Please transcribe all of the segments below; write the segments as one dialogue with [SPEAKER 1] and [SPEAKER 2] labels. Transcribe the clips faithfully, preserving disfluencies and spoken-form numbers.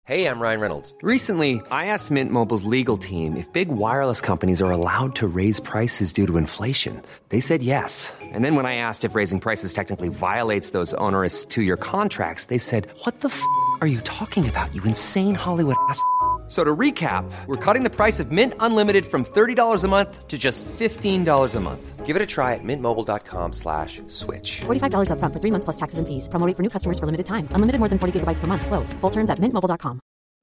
[SPEAKER 1] Hey, I'm Ryan Reynolds.
[SPEAKER 2] Recently, I asked Mint Mobile's legal team if big wireless companies are allowed to raise prices due to inflation. They said yes. And then when I asked if raising prices technically violates those onerous two-year contracts, they said, "What the f*** are you talking about, you insane Hollywood ass?" So to recap, we're cutting the price of Mint Unlimited from thirty dollars a month to just fifteen dollars a month.
[SPEAKER 1] Give it a try at mintmobile.com slash switch.
[SPEAKER 3] forty-five dollars up front for three months plus taxes and fees. Promo rate for new customers for limited time. Unlimited more than forty gigabytes per month. Slows full terms at mint mobile dot com.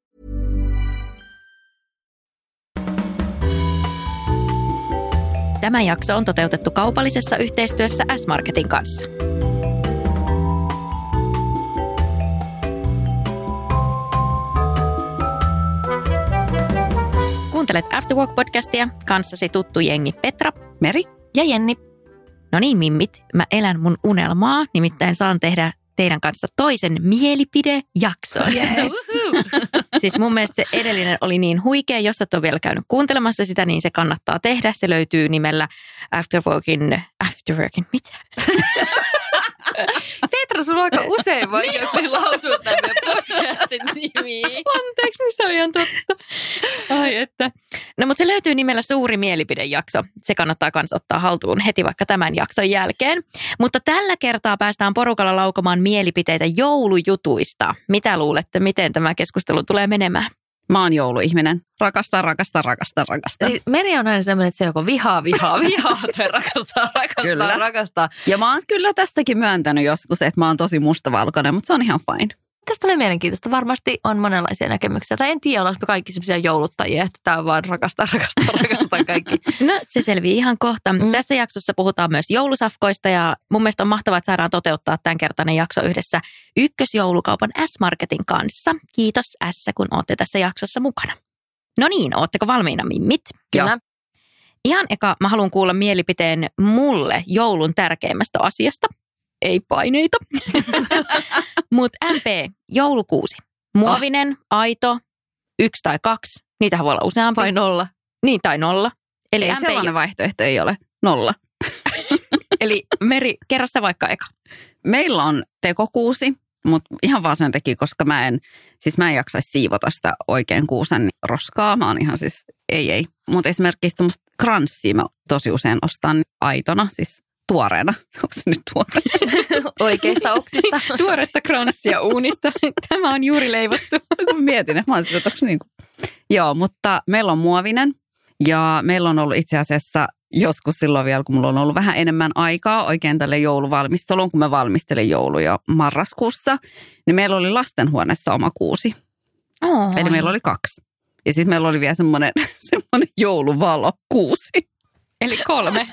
[SPEAKER 4] Tämä jakso on toteutettu kaupallisessa yhteistyössä S-Marketin kanssa. Kuuntelet After Work-podcastia, kanssasi tuttu jengi Petra, Meri ja Jenni. No niin, mimmit, mä elän mun unelmaa, nimittäin saan tehdä teidän kanssa toisen mielipidejakson. Yes. Siis mun mielestä se edellinen oli niin huikea, jos et ole vielä käynyt kuuntelemassa sitä, niin se kannattaa tehdä. Se löytyy nimellä After Workin, After Workin, mitä?
[SPEAKER 5] Petra, sulla on aika usein vaikeuksia lausua tämän podcastin nimiä.
[SPEAKER 4] Anteeksi, niin se on ihan totta. Ai että. No mutta se löytyy nimellä Suuri mielipidejakso. Se kannattaa myös ottaa haltuun heti vaikka tämän jakson jälkeen. Mutta tällä kertaa päästään porukalla laukomaan mielipiteitä joulujutuista. Mitä luulette, miten tämä keskustelu tulee menemään?
[SPEAKER 6] Mä oon jouluihminen. Rakastaa, rakastaa, rakastaa, rakastaa.
[SPEAKER 5] Siis Meri on aina semmoinen, että se joko vihaa, vihaa, vihaa tai rakastaa, rakastaa,
[SPEAKER 6] kyllä.
[SPEAKER 5] rakastaa.
[SPEAKER 6] Ja mä oon kyllä tästäkin myöntänyt joskus, että mä oon tosi mustavalkoinen, mutta se on ihan fine.
[SPEAKER 5] Tästä on mielenkiintoista. Varmasti on monenlaisia näkemyksiä. Tai en tiedä, ollaanko me kaikki sellaisia jouluttajia, että tää on vaan rakastaa, rakastaa, rakastaa kaikki.
[SPEAKER 4] No se selvii ihan kohta. Mm. Tässä jaksossa puhutaan myös joulusafkoista ja mun mielestä on mahtavaa, että saadaan toteuttaa tämänkertainen jakso yhdessä ykkösjoulukaupan S-Marketin kanssa. Kiitos S, kun ootte tässä jaksossa mukana. No niin, ootteko valmiina, mimmit?
[SPEAKER 5] Kyllä.
[SPEAKER 4] Ihan eka mä haluan kuulla mielipiteen mulle joulun tärkeimmästä asiasta. Ei paineita. Mutta M P, joulukuusi. Muovinen, oh. aito, yksi tai kaksi. Niitähän voi olla useampi.
[SPEAKER 5] Vai nolla.
[SPEAKER 4] Niin, tai nolla. Eli
[SPEAKER 6] ei
[SPEAKER 4] M P
[SPEAKER 6] sellainen vaihtoehto ei ole. Nolla.
[SPEAKER 4] Eli Meri, kerro sä vaikka eka.
[SPEAKER 6] Meillä on tekokuusi, mutta ihan vaan sen takia, koska mä en, siis mä en jaksaisi siivota sitä oikein kuusen roskaa. Mä oon ihan siis, ei ei. Mutta esimerkiksi tämmöistä kranssia mä tosi usein ostan aitona, siis tuoreena. Onko se nyt tuoreena?
[SPEAKER 5] Oikeista oksista.
[SPEAKER 4] Tuoretta kranssia uunista. Tämä on juuri leivottu.
[SPEAKER 6] Mietin, että mä oon sitä, niin kuin. Joo, mutta meillä on muovinen ja meillä on ollut itse asiassa joskus silloin vielä, kun mulla on ollut vähän enemmän aikaa oikein tälle jouluvalmisteluun, kun mä valmistelin jouluja marraskuussa, niin meillä oli lastenhuoneessa oma kuusi.
[SPEAKER 4] Oh.
[SPEAKER 6] Eli meillä oli kaksi. Ja sitten meillä oli vielä semmoinen, semmoinen jouluvalo kuusi.
[SPEAKER 4] Eli kolme.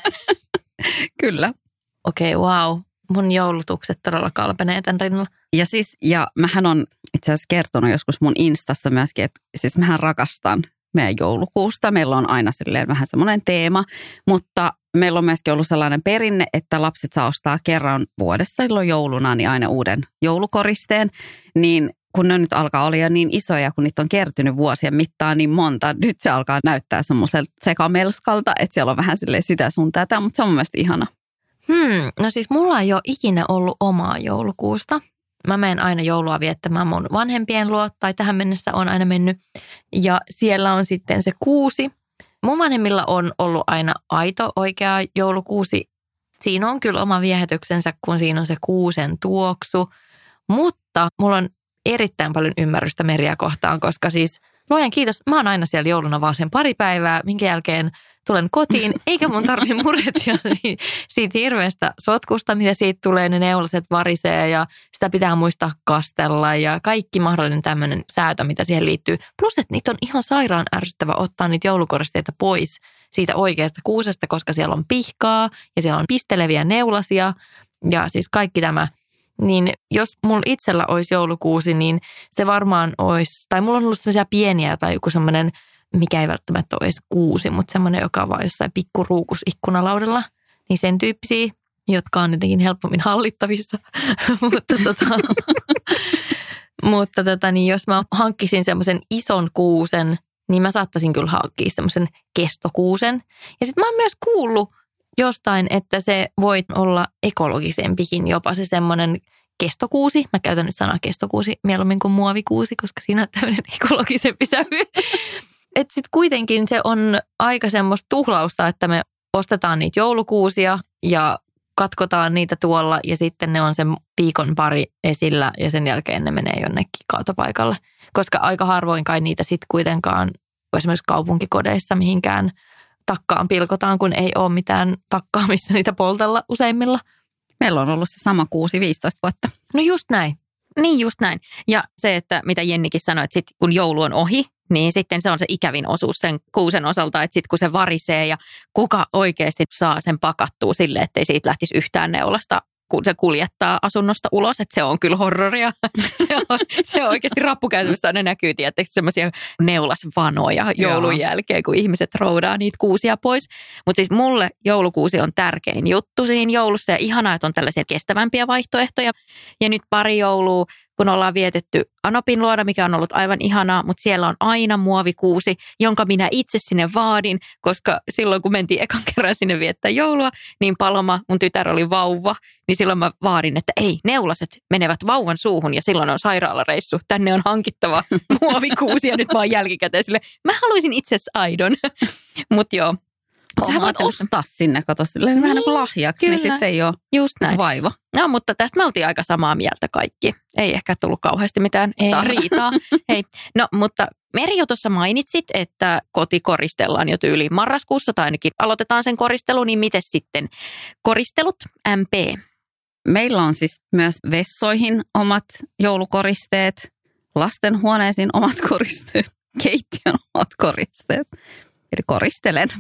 [SPEAKER 6] Kyllä.
[SPEAKER 5] Okei, okay, wow. Mun joulutukset todella kalpenee tämän rinnalla.
[SPEAKER 6] Ja siis, ja mähän on itse asiassa kertonut joskus mun Instassa myöskin, että siis mähän rakastan meidän joulukuusta. Meillä on aina silleen vähän semmoinen teema, mutta meillä on myöskin ollut sellainen perinne, että lapset saa ostaa kerran vuodessa, silloin jouluna, niin aina uuden joulukoristeen. Niin kun ne nyt alkaa olla jo niin isoja, kun niitä on kertynyt vuosien mittaan niin monta, nyt se alkaa näyttää semmoiselta sekamelskalta, että siellä on vähän silleen sitä sun tätä, mutta se on mun mielestä ihana.
[SPEAKER 5] Hmm, no siis mulla ei ole ikinä ollut omaa joulukuusta. Mä menen aina joulua viettämään mun vanhempien luo, tai tähän mennessä on aina mennyt. Ja siellä on sitten se kuusi. Mun vanhemmilla on ollut aina aito oikea joulukuusi. Siinä on kyllä oma viehätyksensä, kun siinä on se kuusen tuoksu. Mutta mulla on erittäin paljon ymmärrystä Meriä kohtaan, koska siis luojan kiitos, mä oon aina siellä jouluna vaan sen pari päivää, minkä jälkeen tulen kotiin, eikä mun tarvitse murehtia siitä hirveästä sotkusta, mitä siitä tulee, ne neulaset varisee ja sitä pitää muistaa kastella ja kaikki mahdollinen tämmöinen säätö, mitä siihen liittyy. Plus, että niitä on ihan sairaan ärsyttävä ottaa niitä joulukoristeita pois siitä oikeasta kuusesta, koska siellä on pihkaa ja siellä on pisteleviä neulasia ja siis kaikki tämä. Niin jos mulla itsellä olisi joulukuusi, niin se varmaan olisi, tai mulla on ollut sellaisia pieniä tai joku semmoinen, mikä ei välttämättä ole edes kuusi, mutta semmoinen, joka on vaan jossain pikkuruukus ikkunalaudalla, niin sen tyyppisiä, jotka on jotenkin helpommin hallittavissa. mutta tota, mutta tota, niin jos mä hankkisin semmoisen ison kuusen, niin mä saattaisin kyllä hankkia semmoisen kestokuusen. Ja sitten mä oon myös kuullut jostain, että se voi olla ekologisempikin jopa se semmoinen kestokuusi. Mä käytän nyt sanaa kestokuusi mieluummin kuin muovikuusi, koska siinä on tämmöinen ekologisempi sävy. Että sitten kuitenkin se on aika semmoista tuhlausta, että me ostetaan niitä joulukuusia ja katkotaan niitä tuolla ja sitten ne on sen viikon pari esillä ja sen jälkeen ne menee jonnekin kaatopaikalle. Koska aika harvoin kai niitä sitten kuitenkaan esimerkiksi kaupunkikodeissa mihinkään takkaan pilkotaan, kun ei ole mitään takkaa, missä niitä poltella useimmilla.
[SPEAKER 6] Meillä on ollut se sama kuusi viisitoista vuotta.
[SPEAKER 5] No just näin.
[SPEAKER 4] Niin just näin. Ja se, että mitä Jennikin sanoi, että sit kun joulu on ohi, niin sitten se on se ikävin osuus sen kuusen osalta, että sitten kun se varisee ja kuka oikeasti saa sen pakattua silleen, ettei siitä lähtisi yhtään neulasta, kun se kuljettaa asunnosta ulos, että se on kyllä horroria. se, on, se on oikeasti rappukäytössä aina näkyy, tietysti semmoisia neulasvanoja joulun Joo. jälkeen, kun ihmiset roudaa niitä kuusia pois. Mutta siis mulle joulukuusi on tärkein juttu siinä joulussa ja ihanaa, että on tällaisia kestävämpiä vaihtoehtoja. Ja nyt pari joulua, kun ollaan vietetty Anopin luona, mikä on ollut aivan ihanaa, mutta siellä on aina muovikuusi, jonka minä itse sinne vaadin, koska silloin kun mentiin ekan kerran sinne viettää joulua, niin Paloma, mun tytär oli vauva, niin silloin mä vaadin, että ei, neulaset menevät vauvan suuhun ja silloin on sairaalareissu. Tänne on hankittava muovikuusi ja nyt mä oon jälkikäteen sille, mä haluaisin itse asiassa aidon, mutta joo.
[SPEAKER 6] Sä voit ostaa sinne, kato silleen niin, vähän niin kuin lahjaksi, kyllä. Niin sit se ei ole
[SPEAKER 4] just näin.
[SPEAKER 6] vaiva.
[SPEAKER 4] No, mutta tästä me oltiin aika samaa mieltä kaikki. Ei ehkä tullut kauheasti mitään ei. riitaa. Hei. No, mutta Meri jo tuossa mainitsit, että koti koristellaan jo tyyliin marraskuussa, tai ainakin aloitetaan sen koristelu, niin miten sitten koristelut M P?
[SPEAKER 6] Meillä on siis myös vessoihin omat joulukoristeet, lastenhuoneisiin omat koristeet, keittiön omat koristeet. Eli koristelen.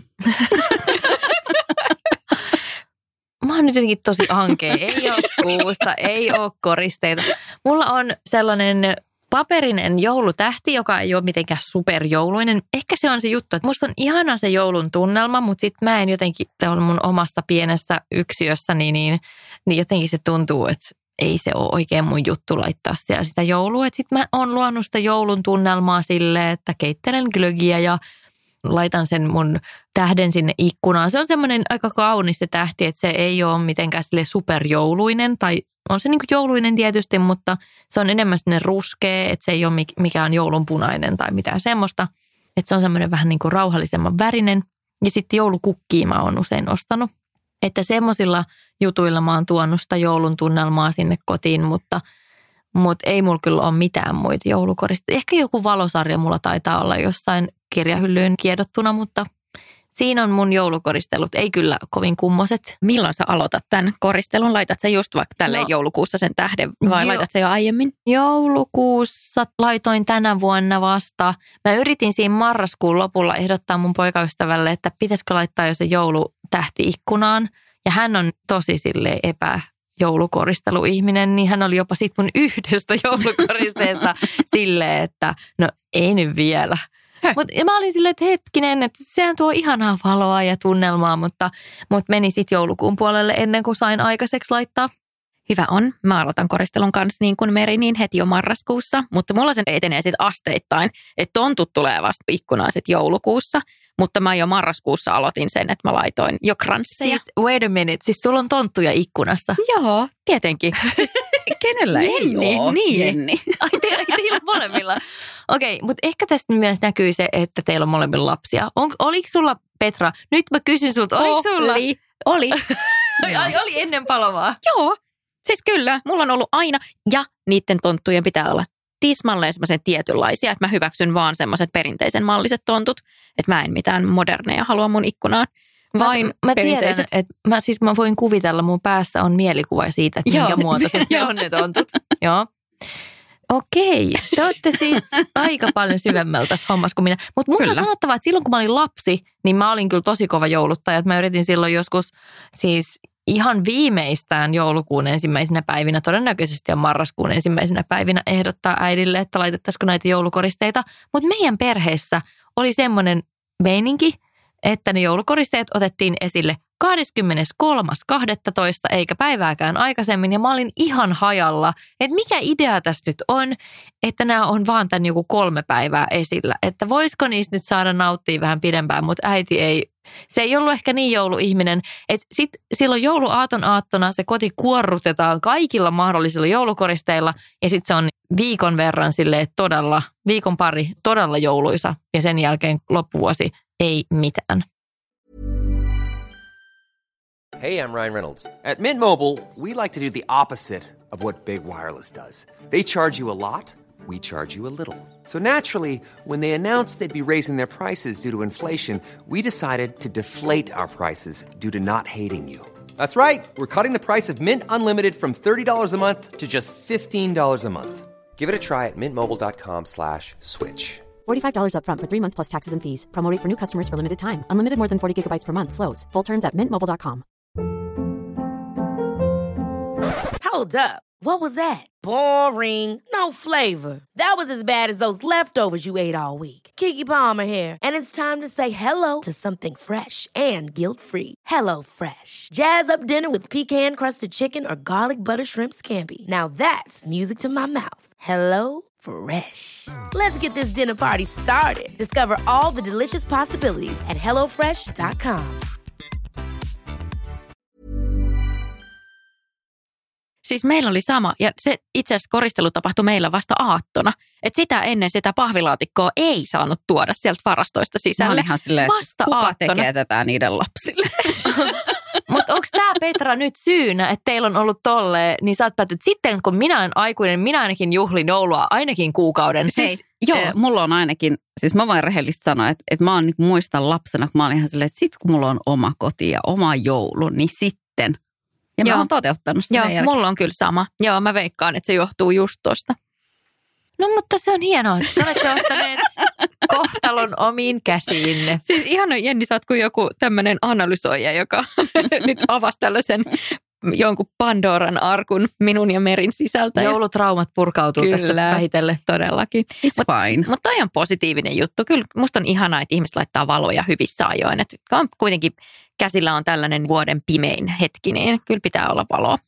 [SPEAKER 5] Mä oon nyt jotenkin tosi ankea. Ei ole kuusta, ei ole koristeita. Mulla on sellainen paperinen joulutähti, joka ei ole mitenkään superjouluinen. Ehkä se on se juttu, että musta on ihana se joulun tunnelma, mutta sit mä en jotenkin, tämä on mun omasta pienestä yksiössäni, niin, niin jotenkin se tuntuu, että ei se ole oikein mun juttu laittaa siellä sitä joulua. Sitten mä oon luonut sitä joulun tunnelmaa silleen, että keittelen glögiä ja laitan sen mun tähden sinne ikkunaan. Se on semmoinen aika kaunis se tähti, että se ei ole mitenkään sille superjouluinen. Tai on se niin kuin jouluinen tietysti, mutta se on enemmän sinne ruskea, että se ei ole mikään joulunpunainen tai mitään semmoista. Että se on semmoinen vähän niin kuin rauhallisemman värinen. Ja sitten joulukukkia mä oon usein ostanut. Että semmoisilla jutuilla mä oon tuonut sitä joulun tunnelmaa sinne kotiin, mutta, mutta ei mulla kyllä ole mitään muita joulukoristeita. Ehkä joku valosarja mulla taitaa olla jossain kirjahyllyyn kiedottuna, mutta siinä on mun joulukoristelut. Ei kyllä kovin kummoset.
[SPEAKER 4] Milloin sä aloitat tämän koristelun? Laitat sä just vaikka tälleen no, joulukuussa sen tähden vai jo, laitat sä jo aiemmin?
[SPEAKER 5] Joulukuussa laitoin tänä vuonna vasta. Mä yritin siinä marraskuun lopulla ehdottaa mun poikaystävälle, että pitäisikö laittaa jo se joulutähti ikkunaan. Ja hän on tosi silleen epä joulukoristeluihminen, niin hän oli jopa sit mun yhdestä joulukoristeesta silleen, että no ei nyt vielä. Mut, ja mä olin silleen, että hetkinen, että sehän tuo ihanaa valoa ja tunnelmaa, mutta, mutta meni sitten joulukuun puolelle ennen kuin sain aikaiseksi laittaa.
[SPEAKER 4] Hyvä on. Mä aloitan koristelun kanssa niin kuin Meri, niin heti jo marraskuussa, mutta mulla sen etenee sitten asteittain, että tontut tulee vasta ikkunaan sitten joulukuussa. Mutta mä jo marraskuussa aloitin sen, että mä laitoin jo kransseja.
[SPEAKER 5] Siis, wait a minute, siis sulla on tonttuja ikkunassa?
[SPEAKER 4] Joo, tietenkin. Siis,
[SPEAKER 6] kenellä
[SPEAKER 5] Jenni,
[SPEAKER 6] ei ole?
[SPEAKER 5] Niin.
[SPEAKER 6] Jenni.
[SPEAKER 5] Ai teillä, teillä on molemmilla. Okei, okay, mutta ehkä tästä myös näkyy se, että teillä on molemmilla lapsia. On, oliko sulla, Petra, nyt mä kysyn sulta, oliko sulla?
[SPEAKER 4] Oli. Oli.
[SPEAKER 5] Ai, oli ennen Palomaa?
[SPEAKER 4] Joo, siis kyllä. Mulla on ollut aina, ja niiden tonttujen pitää olla tismalleen semmoisen tietynlaisia, että mä hyväksyn vaan semmoiset perinteisen malliset tontut, että mä en mitään moderneja halua mun ikkunaan. Vain
[SPEAKER 5] mä, mä tiedän, että mä, siis mä voin kuvitella, mun päässä on mielikuva siitä, että minkä muotoiset ne on ne tontut. Joo. Okei, te olette siis aika paljon syvemmällä tässä hommassa kuin minä. Mutta mun on sanottava, että silloin kun mä olin lapsi, niin mä olin kyllä tosi kova jouluttaja. Mä yritin silloin joskus siis ihan viimeistään joulukuun ensimmäisenä päivinä, todennäköisesti ja marraskuun ensimmäisenä päivinä ehdottaa äidille, että laitettaisiko näitä joulukoristeita. Mutta meidän perheessä oli semmoinen meininki, että ne joulukoristeet otettiin esille kahdeskymmeneskolmas kahdestoista eikä päivääkään aikaisemmin ja mä olin ihan hajalla, että mikä idea tässä nyt on, että nämä on vaan tämän joku kolme päivää esillä, että voisiko niistä nyt saada nauttia vähän pidempään, mutta äiti ei, se ei ollut ehkä niin jouluihminen, että sitten silloin jouluaaton aattona se koti kuorrutetaan kaikilla mahdollisilla joulukoristeilla ja sitten se on viikon verran silleen todella, viikon pari todella jouluisa ja sen jälkeen loppuvuosi ei mitään.
[SPEAKER 1] Hey, I'm Ryan Reynolds. At Mint Mobile, we like to do the opposite of what Big Wireless does. They charge you a lot, we charge you a little. So naturally, when they announced they'd be raising their prices due to inflation, we decided to deflate our prices due to not hating you. That's right. We're cutting the price of Mint Unlimited from thirty dollars a month to just fifteen dollars a month. Give it a try at mintmobile.com slash switch.
[SPEAKER 3] forty-five dollars up front for three months plus taxes and fees. Promo rate for new customers for limited time. Unlimited more than forty gigabytes per month slows. Full terms at mint mobile dot com.
[SPEAKER 7] Hold up. What was that? Boring. No flavor. That was as bad as those leftovers you ate all week. Keke Palmer here, and it's time to say hello to something fresh and guilt-free. Hello Fresh. Jazz up dinner with pecan-crusted chicken or garlic butter shrimp scampi. Now that's music to my mouth. Hello Fresh. Let's get this dinner party started. Discover all the delicious possibilities at hello fresh dot com.
[SPEAKER 4] Siis meillä oli sama, ja se itse asiassa koristelu tapahtui meillä vasta aattona. Että sitä ennen sitä pahvilaatikkoa ei saanut tuoda sieltä varastoista sisälle.
[SPEAKER 6] Mä ihan silleen,
[SPEAKER 4] vasta
[SPEAKER 6] kuka
[SPEAKER 4] aattona.
[SPEAKER 6] tekee tätä niiden lapsille?
[SPEAKER 5] Mutta onko tämä Petra nyt syynä, että teillä on ollut tolleen, niin sä oot päättynyt, että sitten kun minä olen aikuinen, minä ainakin juhlin joulua ainakin kuukauden.
[SPEAKER 6] Hei,
[SPEAKER 5] Siis,
[SPEAKER 6] joo. Eh, mulla on ainakin, siis mä voin rehellisesti sanoa, että, että mä oon niin muistan lapsena, kun mä olin ihan silleen, että sit kun mulla on oma koti ja oma joulu, niin sitten. Ja mä
[SPEAKER 4] Joo.
[SPEAKER 6] oon toteuttanut sitä
[SPEAKER 4] Joo,
[SPEAKER 6] jälkeen.
[SPEAKER 4] mulla on kyllä sama. Joo, mä veikkaan, että se johtuu just tosta.
[SPEAKER 5] no mutta se on hienoa, että olette ottaneet kohtalon omiin käsiinne.
[SPEAKER 4] Siis ihana Jenni, sä oot kuin joku tämmöinen analysoija, joka nyt avasi tällaisen jonkun Pandoran arkun minun ja Merin sisältä.
[SPEAKER 5] Joulutraumat purkautuu
[SPEAKER 4] Kyllä.
[SPEAKER 5] tästä vähitellen.
[SPEAKER 4] Todellakin.
[SPEAKER 6] It's fine.
[SPEAKER 4] Mutta toi on positiivinen juttu. Kyllä musta on ihanaa, että ihmiset laittaa valoja hyvissä ajoin. Et on kuitenkin käsillä on tällainen vuoden pimein hetki, niin kyllä pitää olla valoa.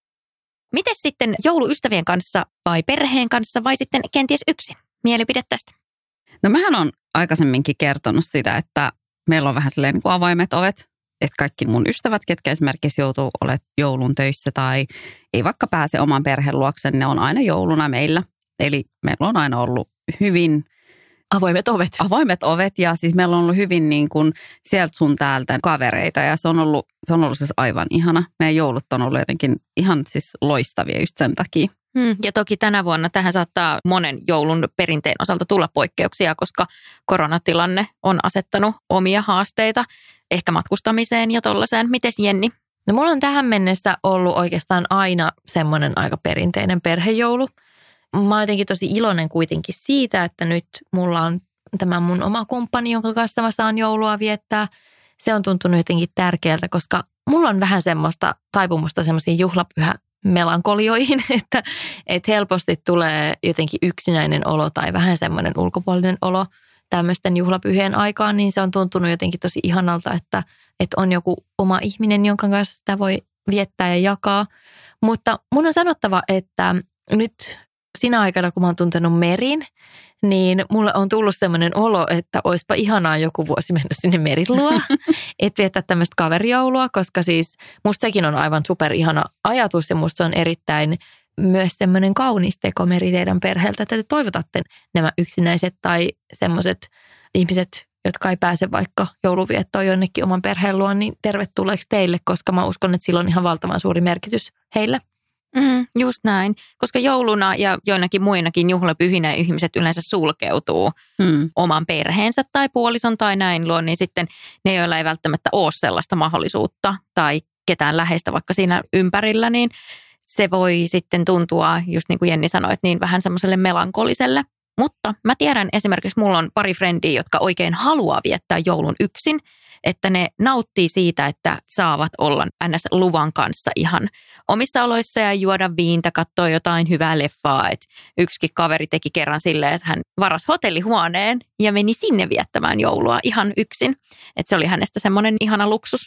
[SPEAKER 4] Miten sitten jouluystävien kanssa vai perheen kanssa vai sitten kenties yksin? Mielipide tästä.
[SPEAKER 6] No mähän on aikaisemminkin kertonut sitä, että meillä on vähän silleen niin kuin avoimet ovet. Että kaikki mun ystävät, ketkä esimerkiksi joutuu olemaan joulun töissä tai ei vaikka pääse oman perheen luokse, ne on aina jouluna meillä. Eli meillä on aina ollut hyvin
[SPEAKER 5] Avoimet ovet.
[SPEAKER 6] avoimet ovet ja siis meillä on ollut hyvin niin kuin sieltä sun täältä kavereita ja se on ollut, se on ollut siis aivan ihana. Meidän joulut on ollut jotenkin ihan siis loistavia just sen takia.
[SPEAKER 4] Hmm, ja toki tänä vuonna tähän saattaa monen joulun perinteen osalta tulla poikkeuksia, koska koronatilanne on asettanut omia haasteita ehkä matkustamiseen ja tollaiseen. Mites Jenni?
[SPEAKER 5] No mulla on tähän mennessä ollut oikeastaan aina semmoinen aika perinteinen perhejoulu. Mä oon jotenkin tosi iloinen kuitenkin siitä, että nyt mulla on tämä mun oma kumppani, jonka kanssa mä saan joulua viettää. Se on tuntunut jotenkin tärkeältä, koska mulla on vähän semmoista taipumusta semmoisiin juhlapyhämelankolioihin, että, että helposti tulee jotenkin yksinäinen olo tai vähän semmoinen ulkopuolinen olo tämmöisten juhlapyhien aikaan, niin se on tuntunut jotenkin tosi ihanalta, että, että on joku oma ihminen, jonka kanssa sitä voi viettää ja jakaa. Mutta mun on sanottava, että nyt sinä aikana, kun mä oon tuntenut Merin, niin mulle on tullut semmoinen olo, että oispa ihanaa joku vuosi mennä sinne Merin luo, että viettää tämmöistä kaverijoulua, koska siis musta sekin on aivan super ihana ajatus ja musta se on erittäin myös semmoinen kaunis teko Meri teidän perheeltä, että te toivotatte nämä yksinäiset tai semmoiset ihmiset, jotka ei pääse vaikka jouluviettoon jonnekin oman perheen luon, niin tervetulleeksi teille, koska mä uskon, että sillä on ihan valtavan suuri merkitys heille.
[SPEAKER 4] Mm, just näin, koska jouluna ja joinakin muinakin juhlapyhinä ihmiset yleensä sulkeutuu mm. oman perheensä tai puolison tai näin luo, niin sitten ne, joilla ei välttämättä ole sellaista mahdollisuutta tai ketään läheistä vaikka siinä ympärillä, niin se voi sitten tuntua, just niin kuin Jenni sanoi, että niin vähän semmoiselle melankoliselle. Mutta mä tiedän esimerkiksi, mulla on pari frendiä, jotka oikein haluaa viettää joulun yksin, että ne nauttii siitä, että saavat olla ns. Luvan kanssa ihan omissa oloissa ja juoda viintä, katsoa jotain hyvää leffaa. Et yksikin kaveri teki kerran silleen, että hän varasi hotellihuoneen ja meni sinne viettämään joulua ihan yksin. Että se oli hänestä semmoinen ihana luksus.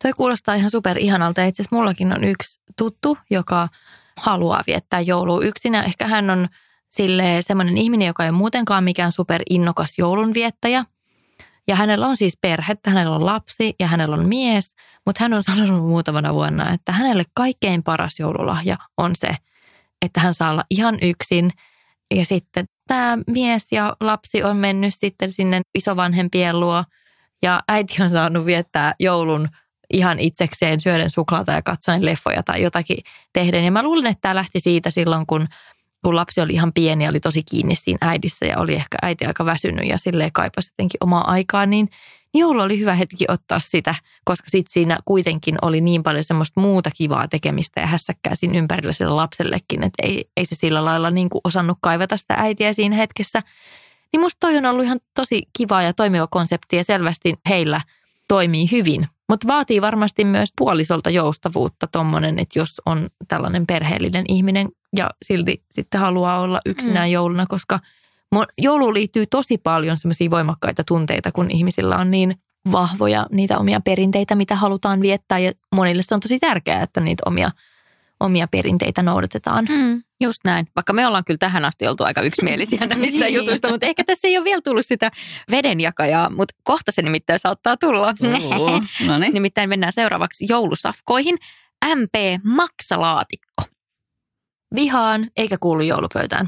[SPEAKER 5] Toi kuulostaa ihan super ihanalta. Itse asiassa mullakin on yksi tuttu, joka haluaa viettää joulua yksin. Ja ehkä hän on silleen semmoinen ihminen, joka ei ole muutenkaan mikään super innokas joulunviettäjä. Ja hänellä on siis perhettä, hänellä on lapsi ja hänellä on mies. Mutta hän on sanonut muutamana vuonna, että hänelle kaikkein paras joululahja on se, että hän saa olla ihan yksin. Ja sitten tämä mies ja lapsi on mennyt sitten sinne isovanhempien luo. Ja äiti on saanut viettää joulun ihan itsekseen syöden suklaata ja katsoen leffoja tai jotakin tehden. Ja mä luulen, että tämä lähti siitä silloin, kun, kun lapsi oli ihan pieni ja oli tosi kiinni siinä äidissä ja oli ehkä äiti aika väsynyt ja silleen kaipasi jotenkin omaa aikaa, niin joulu oli hyvä hetki ottaa sitä, koska sitten siinä kuitenkin oli niin paljon semmoista muuta kivaa tekemistä ja hässäkkää siinä ympärillä sille lapsellekin, että ei, ei se sillä lailla niin kuin osannut kaivata sitä äitiä siinä hetkessä. Niin musta toi on ollut ihan tosi kiva ja toimiva konsepti ja selvästi heillä toimii hyvin. Mutta vaatii varmasti myös puolisolta joustavuutta tommonen, että jos on tällainen perheellinen ihminen ja silti sitten haluaa olla yksinään mm. jouluna, koska jouluun liittyy tosi paljon semmoisia voimakkaita tunteita, kun ihmisillä on niin vahvoja niitä omia perinteitä, mitä halutaan viettää. Ja monille se on tosi tärkeää, että niitä omia, omia perinteitä noudatetaan.
[SPEAKER 4] Mm, just näin. Vaikka me ollaan kyllä tähän asti oltu aika yksimielisiä näistä jutuista, mutta ehkä tässä ei ole vielä tullut sitä vedenjakajaa, mutta kohta se nimittäin saattaa tulla.
[SPEAKER 6] No niin.
[SPEAKER 4] Nimittäin mennään seuraavaksi joulusafkoihin. M P maksalaatikko.
[SPEAKER 5] Vihaan eikä kuulu joulupöytään.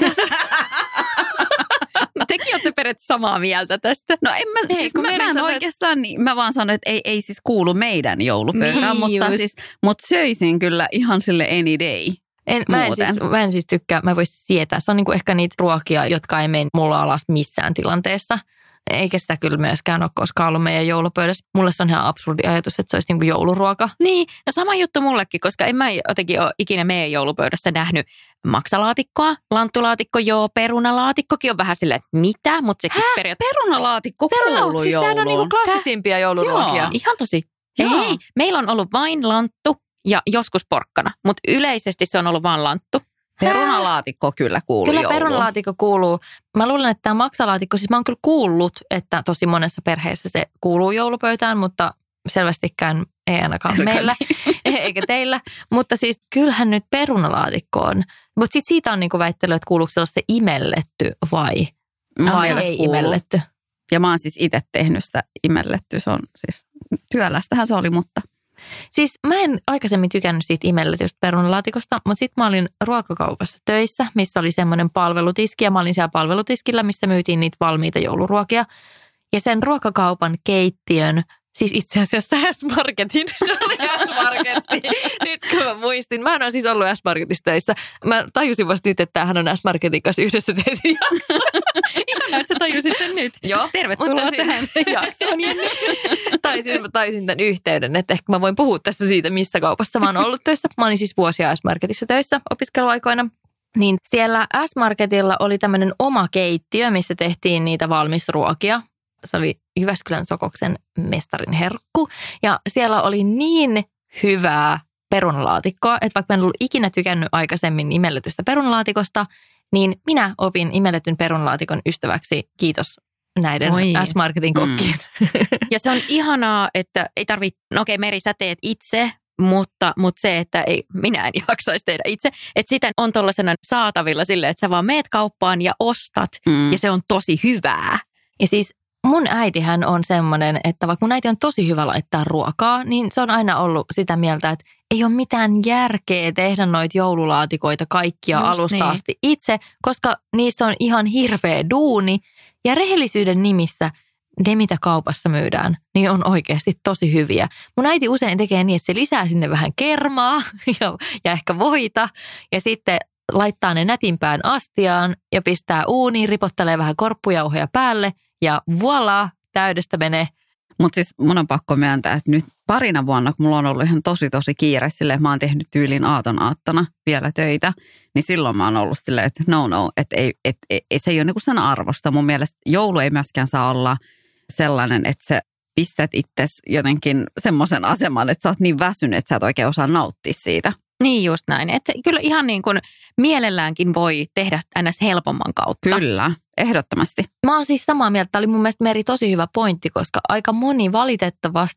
[SPEAKER 4] Tekin olette periaatteessa samaa mieltä tästä.
[SPEAKER 6] No en mä,
[SPEAKER 5] ei,
[SPEAKER 6] siis mä, mä en
[SPEAKER 5] sanoin,
[SPEAKER 6] oikeastaan, niin, mä vaan sanoin, että ei, ei siis kuulu meidän joulupöytään,
[SPEAKER 5] niin
[SPEAKER 6] mutta, siis, mutta söisin kyllä ihan sille any day.
[SPEAKER 5] En, mä, en siis, mä en siis tykkää, mä voisin sietää. Se on niinku ehkä niitä ruokia, jotka ei mene mulla alas missään tilanteessa. Eikä sitä kyllä myöskään ole koskaan ollut meidän joulupöydässä. Mulle se on ihan absurdi ajatus, että se olisi niinku jouluruoka.
[SPEAKER 4] Niin, no sama juttu mullekin, koska en mä jotenkin ole ikinä meidän joulupöydässä nähnyt maksalaatikkoa, lanttulaatikko, joo, perunalaatikkokin on vähän silleen, että mitä, mutta sekin periaatteessa.
[SPEAKER 6] Perunalaatikko
[SPEAKER 5] Peruna,
[SPEAKER 6] kuuluu
[SPEAKER 5] siis
[SPEAKER 6] jouluun.
[SPEAKER 5] sehän on niinku klassisimpia jouluruokia.
[SPEAKER 6] Joo.
[SPEAKER 4] Ihan tosi.
[SPEAKER 6] Joo.
[SPEAKER 4] Ei, meillä on ollut vain lanttu ja joskus porkkana, mutta yleisesti se on ollut vain lanttu.
[SPEAKER 6] Perunalaatikko kyllä kuuluu
[SPEAKER 5] Kyllä
[SPEAKER 6] jouluun.
[SPEAKER 5] perunalaatikko kuuluu. Mä luulen, että tämä maksalaatikko, siis mä oon kyllä kuullut, että tosi monessa perheessä se kuuluu joulupöytään, mutta selvästikään ei ainakaan meillä, eikä teillä. Mutta siis kyllähän nyt perunalaatikko on. Mutta sitten siitä on niinku väittely, että kuuluuko se imelletty vai, vai ei kuuluu. Imelletty.
[SPEAKER 6] Ja mä oon siis itse tehnyt sitä imelletty. Se on siis työlästähän se oli, mutta...
[SPEAKER 5] Siis mä en aikaisemmin tykännyt siitä imelletystä perunalaatikosta, mutta sitten mä olin ruokakaupassa töissä, missä oli semmoinen palvelutiski ja mä olin siellä palvelutiskillä, missä myytiin niitä valmiita jouluruokia. Ja sen ruokakaupan keittiön, siis itse asiassa S-Marketin, se oli S-Marketti, nyt kun mä muistin. Mä oon siis ollut S-Marketissa töissä. Mä tajusin vasta nyt, että tämähän on S-Marketin kanssa yhdessä tehty jakso.
[SPEAKER 4] Ihanaa, että sä tajusit sen nyt.
[SPEAKER 5] Joo.
[SPEAKER 4] Tervetuloa
[SPEAKER 5] siis,
[SPEAKER 4] tähän jaksoon, Jenni.
[SPEAKER 5] Taisin, mä taisin tämän yhteyden, että ehkä mä voin puhua tässä siitä, missä kaupassa mä oon ollut töissä. Mä olin siis vuosia S-Marketissa töissä opiskeluaikoina. Niin siellä S-Marketilla oli tämmöinen oma keittiö, missä tehtiin niitä valmisruokia. Se oli Jyväskylän Sokoksen mestarin herkku. Ja siellä oli niin hyvää perunalaatikkoa, että vaikka mä en ollut ikinä tykännyt aikaisemmin imelletystä perunalaatikosta, niin minä opin imelletyn perunalaatikon ystäväksi. Kiitos näiden
[SPEAKER 4] Oi.
[SPEAKER 5] S-Marketin kokkien. Mm.
[SPEAKER 4] Ja se on ihanaa, että ei tarvitse, no okei Meri, sä teet itse, mutta, mutta se, että ei, minä en jaksaisi tehdä itse. Että sitä on tuollaisena saatavilla silleen, että sä vaan meet kauppaan ja ostat mm. ja se on tosi hyvää.
[SPEAKER 5] Ja siis mun äitihän on semmoinen, että vaikka mun äiti on tosi hyvä laittaa ruokaa, niin se on aina ollut sitä mieltä, että ei ole mitään järkeä tehdä noita joululaatikoita kaikkia Just alusta niin. asti itse, koska niissä on ihan hirveä duuni. Ja rehellisyyden nimissä ne, mitä kaupassa myydään, niin on oikeasti tosi hyviä. Mun äiti usein tekee niin, että se lisää sinne vähän kermaa ja, ja ehkä voita ja sitten laittaa ne nätimpään astiaan ja pistää uuniin, ripottelee vähän korppujauhoja päälle ja voilà, täydestä menee.
[SPEAKER 6] Mutta siis mun on pakko myöntää, että nyt parina vuonna, kun mulla on ollut ihan tosi tosi kiire silleen, mä oon tehnyt tyylin aaton aattona vielä töitä, niin silloin mä oon ollut silleen, että no no, että ei, et, et, et, se ei ole niinku sen arvosta. Mun mielestä joulu ei myöskään saa olla sellainen, että sä pistät itses jotenkin semmoisen aseman, että sä oot niin väsynyt, että sä et oikein osaa nauttia siitä.
[SPEAKER 4] Niin just näin, että kyllä ihan niin kuin mielelläänkin voi tehdä ns. Helpomman kautta.
[SPEAKER 6] Kyllä, ehdottomasti.
[SPEAKER 5] Mä oon siis samaa mieltä. Tämä oli mun mielestä Meri tosi hyvä pointti, koska aika moni valitettavasti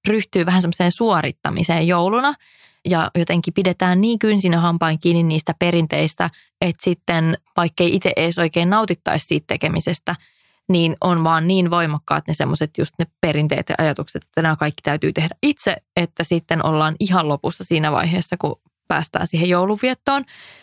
[SPEAKER 5] ryhtyy vähän semmoiseen suorittamiseen jouluna. Ja jotenkin pidetään niin kynsinä hampain kiinni niistä perinteistä, että sitten vaikka ei itse edes oikein nautittaisi siitä tekemisestä, niin on vaan niin voimakkaat ne semmoiset just ne perinteet ja ajatukset, että nämä kaikki täytyy tehdä itse, että sitten ollaan ihan lopussa siinä vaiheessa, kun päästään siihen joulunviettoon.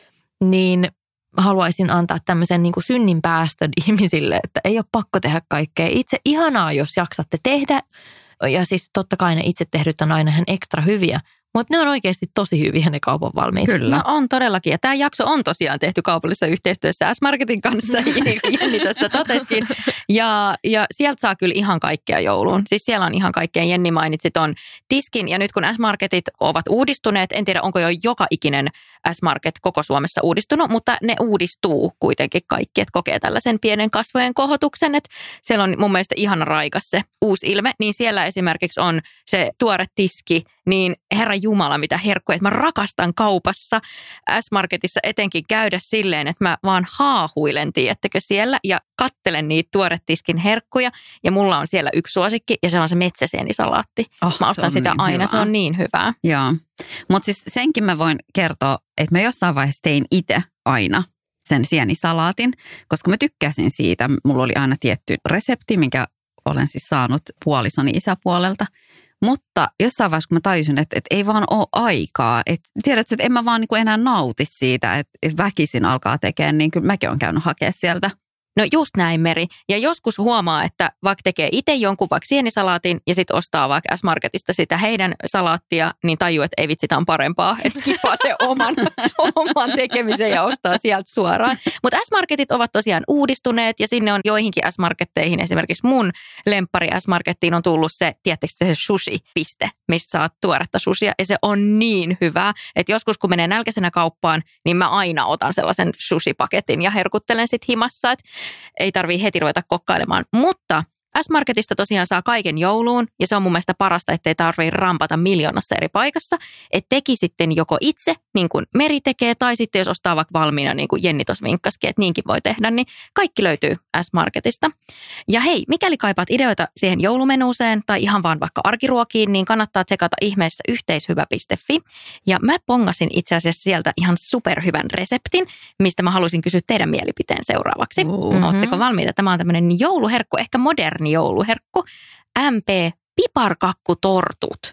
[SPEAKER 5] Niin haluaisin antaa tämmöisen niin kuin synninpäästön ihmisille, että ei ole pakko tehdä kaikkea. Itse ihanaa, jos jaksatte tehdä. Ja siis totta kai ne itse tehdyt on aina ihan ekstra hyviä. Mutta ne on oikeasti tosi hyviä ne kaupan valmiit.
[SPEAKER 4] Kyllä. No on todellakin. Ja tämä jakso on tosiaan tehty kaupallisessa yhteistyössä S-Marketin kanssa, niin kuin Jenni tässä totesikin. Ja, ja sieltä saa kyllä ihan kaikkea jouluun. Siis siellä on ihan kaikkea. Jenni mainitsi ton tiskin. Ja nyt kun S-Marketit ovat uudistuneet, en tiedä onko jo joka ikinen S-Market koko Suomessa uudistunut, mutta ne uudistuu kuitenkin kaikki, että kokee tällaisen pienen kasvojen kohotuksen. Että siellä on mun mielestä ihana raikas se uusi ilme. Niin siellä esimerkiksi on se tuore tiski, niin herra Jumala, mitä herkkuja, että mä rakastan kaupassa S-Marketissa etenkin käydä silleen, että mä vaan haahuilen, tiedättekö siellä, ja kattelen niitä tuoretiskin herkkuja, ja mulla on siellä yksi suosikki, ja se on se metsäsienisalaatti. Oh, mä ostan sitä niin aina, hyvää. Se on niin hyvää.
[SPEAKER 6] Joo, mutta siis senkin mä voin kertoa, että mä jossain vaiheessa tein itse aina sen sienisalaatin, koska mä tykkäsin siitä. Mulla oli aina tietty resepti, minkä olen siis saanut puolisoni isäpuolelta. Mutta jossain vaiheessa, kun mä tajusin, että, että ei vaan ole aikaa, että tiedätkö, että en mä vaan niin kuin enää nauti siitä, että väkisin alkaa tekemään, niin kyllä mäkin olen käynyt hakemaan sieltä.
[SPEAKER 4] No just näin, Meri. Ja joskus huomaa, että vaikka tekee itse jonkun vaikka sienisalaatin ja sitten ostaa vaikka S-Marketista sitä heidän salaattia, niin tajuu, että ei vitsi, tämä on parempaa. Että skippaa se oman, oman tekemisen ja ostaa sieltä suoraan. Mutta S-Marketit ovat tosiaan uudistuneet ja sinne on joihinkin S-Marketteihin, esimerkiksi mun lemppari S-Markettiin on tullut se, tiedättekö se sushi-piste, mistä saat tuoretta sushia. Ja se on niin hyvää, että joskus kun menee nälkäisenä kauppaan, niin mä aina otan sellaisen sushi-paketin ja herkuttelen sitten himassa, että ei tarvitse heti ruveta kokkailemaan, mutta S-Marketista tosiaan saa kaiken jouluun ja se on mun mielestä parasta, ettei tarvitse rampata miljoonassa eri paikassa. Että teki sitten joko itse, niin kuin Meri tekee, tai sitten jos ostaa vaikka valmiina, niin kuin Jenni tuossa vinkkasikin, että niinkin voi tehdä, niin kaikki löytyy S-Marketista. Ja hei, mikäli kaipaat ideoita siihen joulumenuuseen tai ihan vaan vaikka arkiruokiin, niin kannattaa tsekata ihmeessä yhteishyvä piste fi. Ja mä pongasin itse asiassa sieltä ihan superhyvän reseptin, mistä mä haluaisin kysyä teidän mielipiteen seuraavaksi. Mm-hmm. Oletteko valmiita? Tämä on tämmöinen jouluherkku, ehkä moderni jouluherkku. M P piparkakkutortut.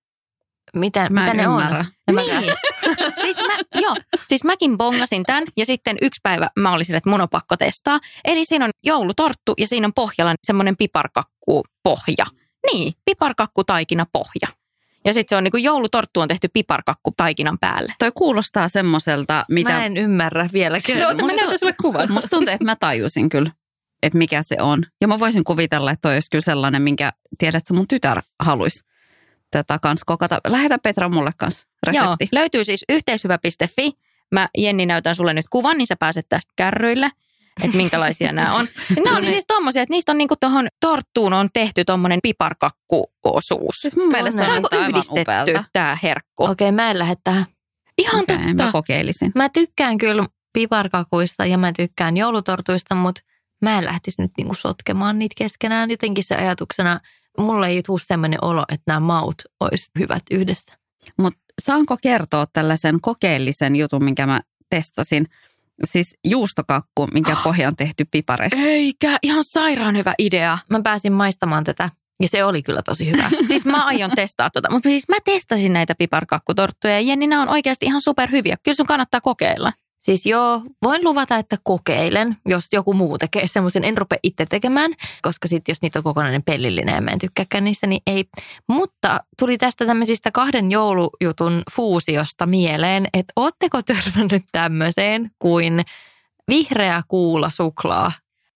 [SPEAKER 5] Mitä,
[SPEAKER 6] mä
[SPEAKER 5] mitä ne
[SPEAKER 6] ymmärrä.
[SPEAKER 5] on?
[SPEAKER 4] Niin. siis, mä, joo, siis mäkin bongasin tämän ja sitten yksi päivä mä olisin, että mun on pakko testaa. Eli siinä on joulutorttu ja siinä on pohjalla semmoinen piparkakkupohja. Niin, piparkakkutaikina pohja. Ja sitten se on niin kuin joulutorttu on tehty piparkakkutaikinan päälle.
[SPEAKER 6] Toi kuulostaa semmoiselta, mitä...
[SPEAKER 5] Mä en ymmärrä vieläkään.
[SPEAKER 4] No, mä näytän sulle kuvan.
[SPEAKER 6] Musta tuntuu, että mä tajusin kyllä, että mikä se on. Ja mä voisin kuvitella, että toi olisi kyllä sellainen, minkä tiedät, että mun tytär haluaisi tätä kans kokata. Lähetä Petra mulle kanssa resepti.
[SPEAKER 4] Joo, löytyy siis yhteishyvä piste fi. Mä Jenni näytän sulle nyt kuvan, niin sä pääset tästä kärryille, että minkälaisia nämä on. Nämä on siis tommosia, että niistä on niinku tuohon torttuun on tehty tommonen piparkakkuosuus.
[SPEAKER 6] Siis mun mielestä on
[SPEAKER 4] onko yhdistetty tää herkku?
[SPEAKER 5] Okei, okay, mä en lähde tähän.
[SPEAKER 4] Ihan
[SPEAKER 6] okay,
[SPEAKER 4] totta.
[SPEAKER 6] Mä kokeilisin.
[SPEAKER 5] Mä tykkään kyllä piparkakuista ja mä tykkään joulutortuista, mutta mä en lähtisi nyt niinku sotkemaan niitä keskenään. Jotenkin se ajatuksena, mulle ei tule sellainen olo, että nämä maut olisi hyvät yhdessä.
[SPEAKER 6] Mutta saanko kertoa tällaisen kokeellisen jutun, minkä mä testasin? Siis juustokakku, minkä pohja on tehty pipareista.
[SPEAKER 4] Eikä, ihan sairaan hyvä idea.
[SPEAKER 5] Mä pääsin maistamaan tätä ja se oli kyllä tosi hyvä.
[SPEAKER 4] Siis mä aion testaa tota, mutta siis mä testasin näitä piparkakkutorttuja ja Jenni, nämä on oikeasti ihan superhyviä. Kyllä sun kannattaa kokeilla.
[SPEAKER 5] Siis joo, voin luvata, että kokeilen, jos joku muu tekee semmoisen. En rupea itse tekemään, koska sitten jos niitä on kokonainen pellillinen ja mä en tykkääkään niistä, niin ei. Mutta tuli tästä tämmöisistä kahden joulujutun fuusiosta mieleen, että ootteko törmännyt tämmöiseen kuin vihreä kuula suklaa?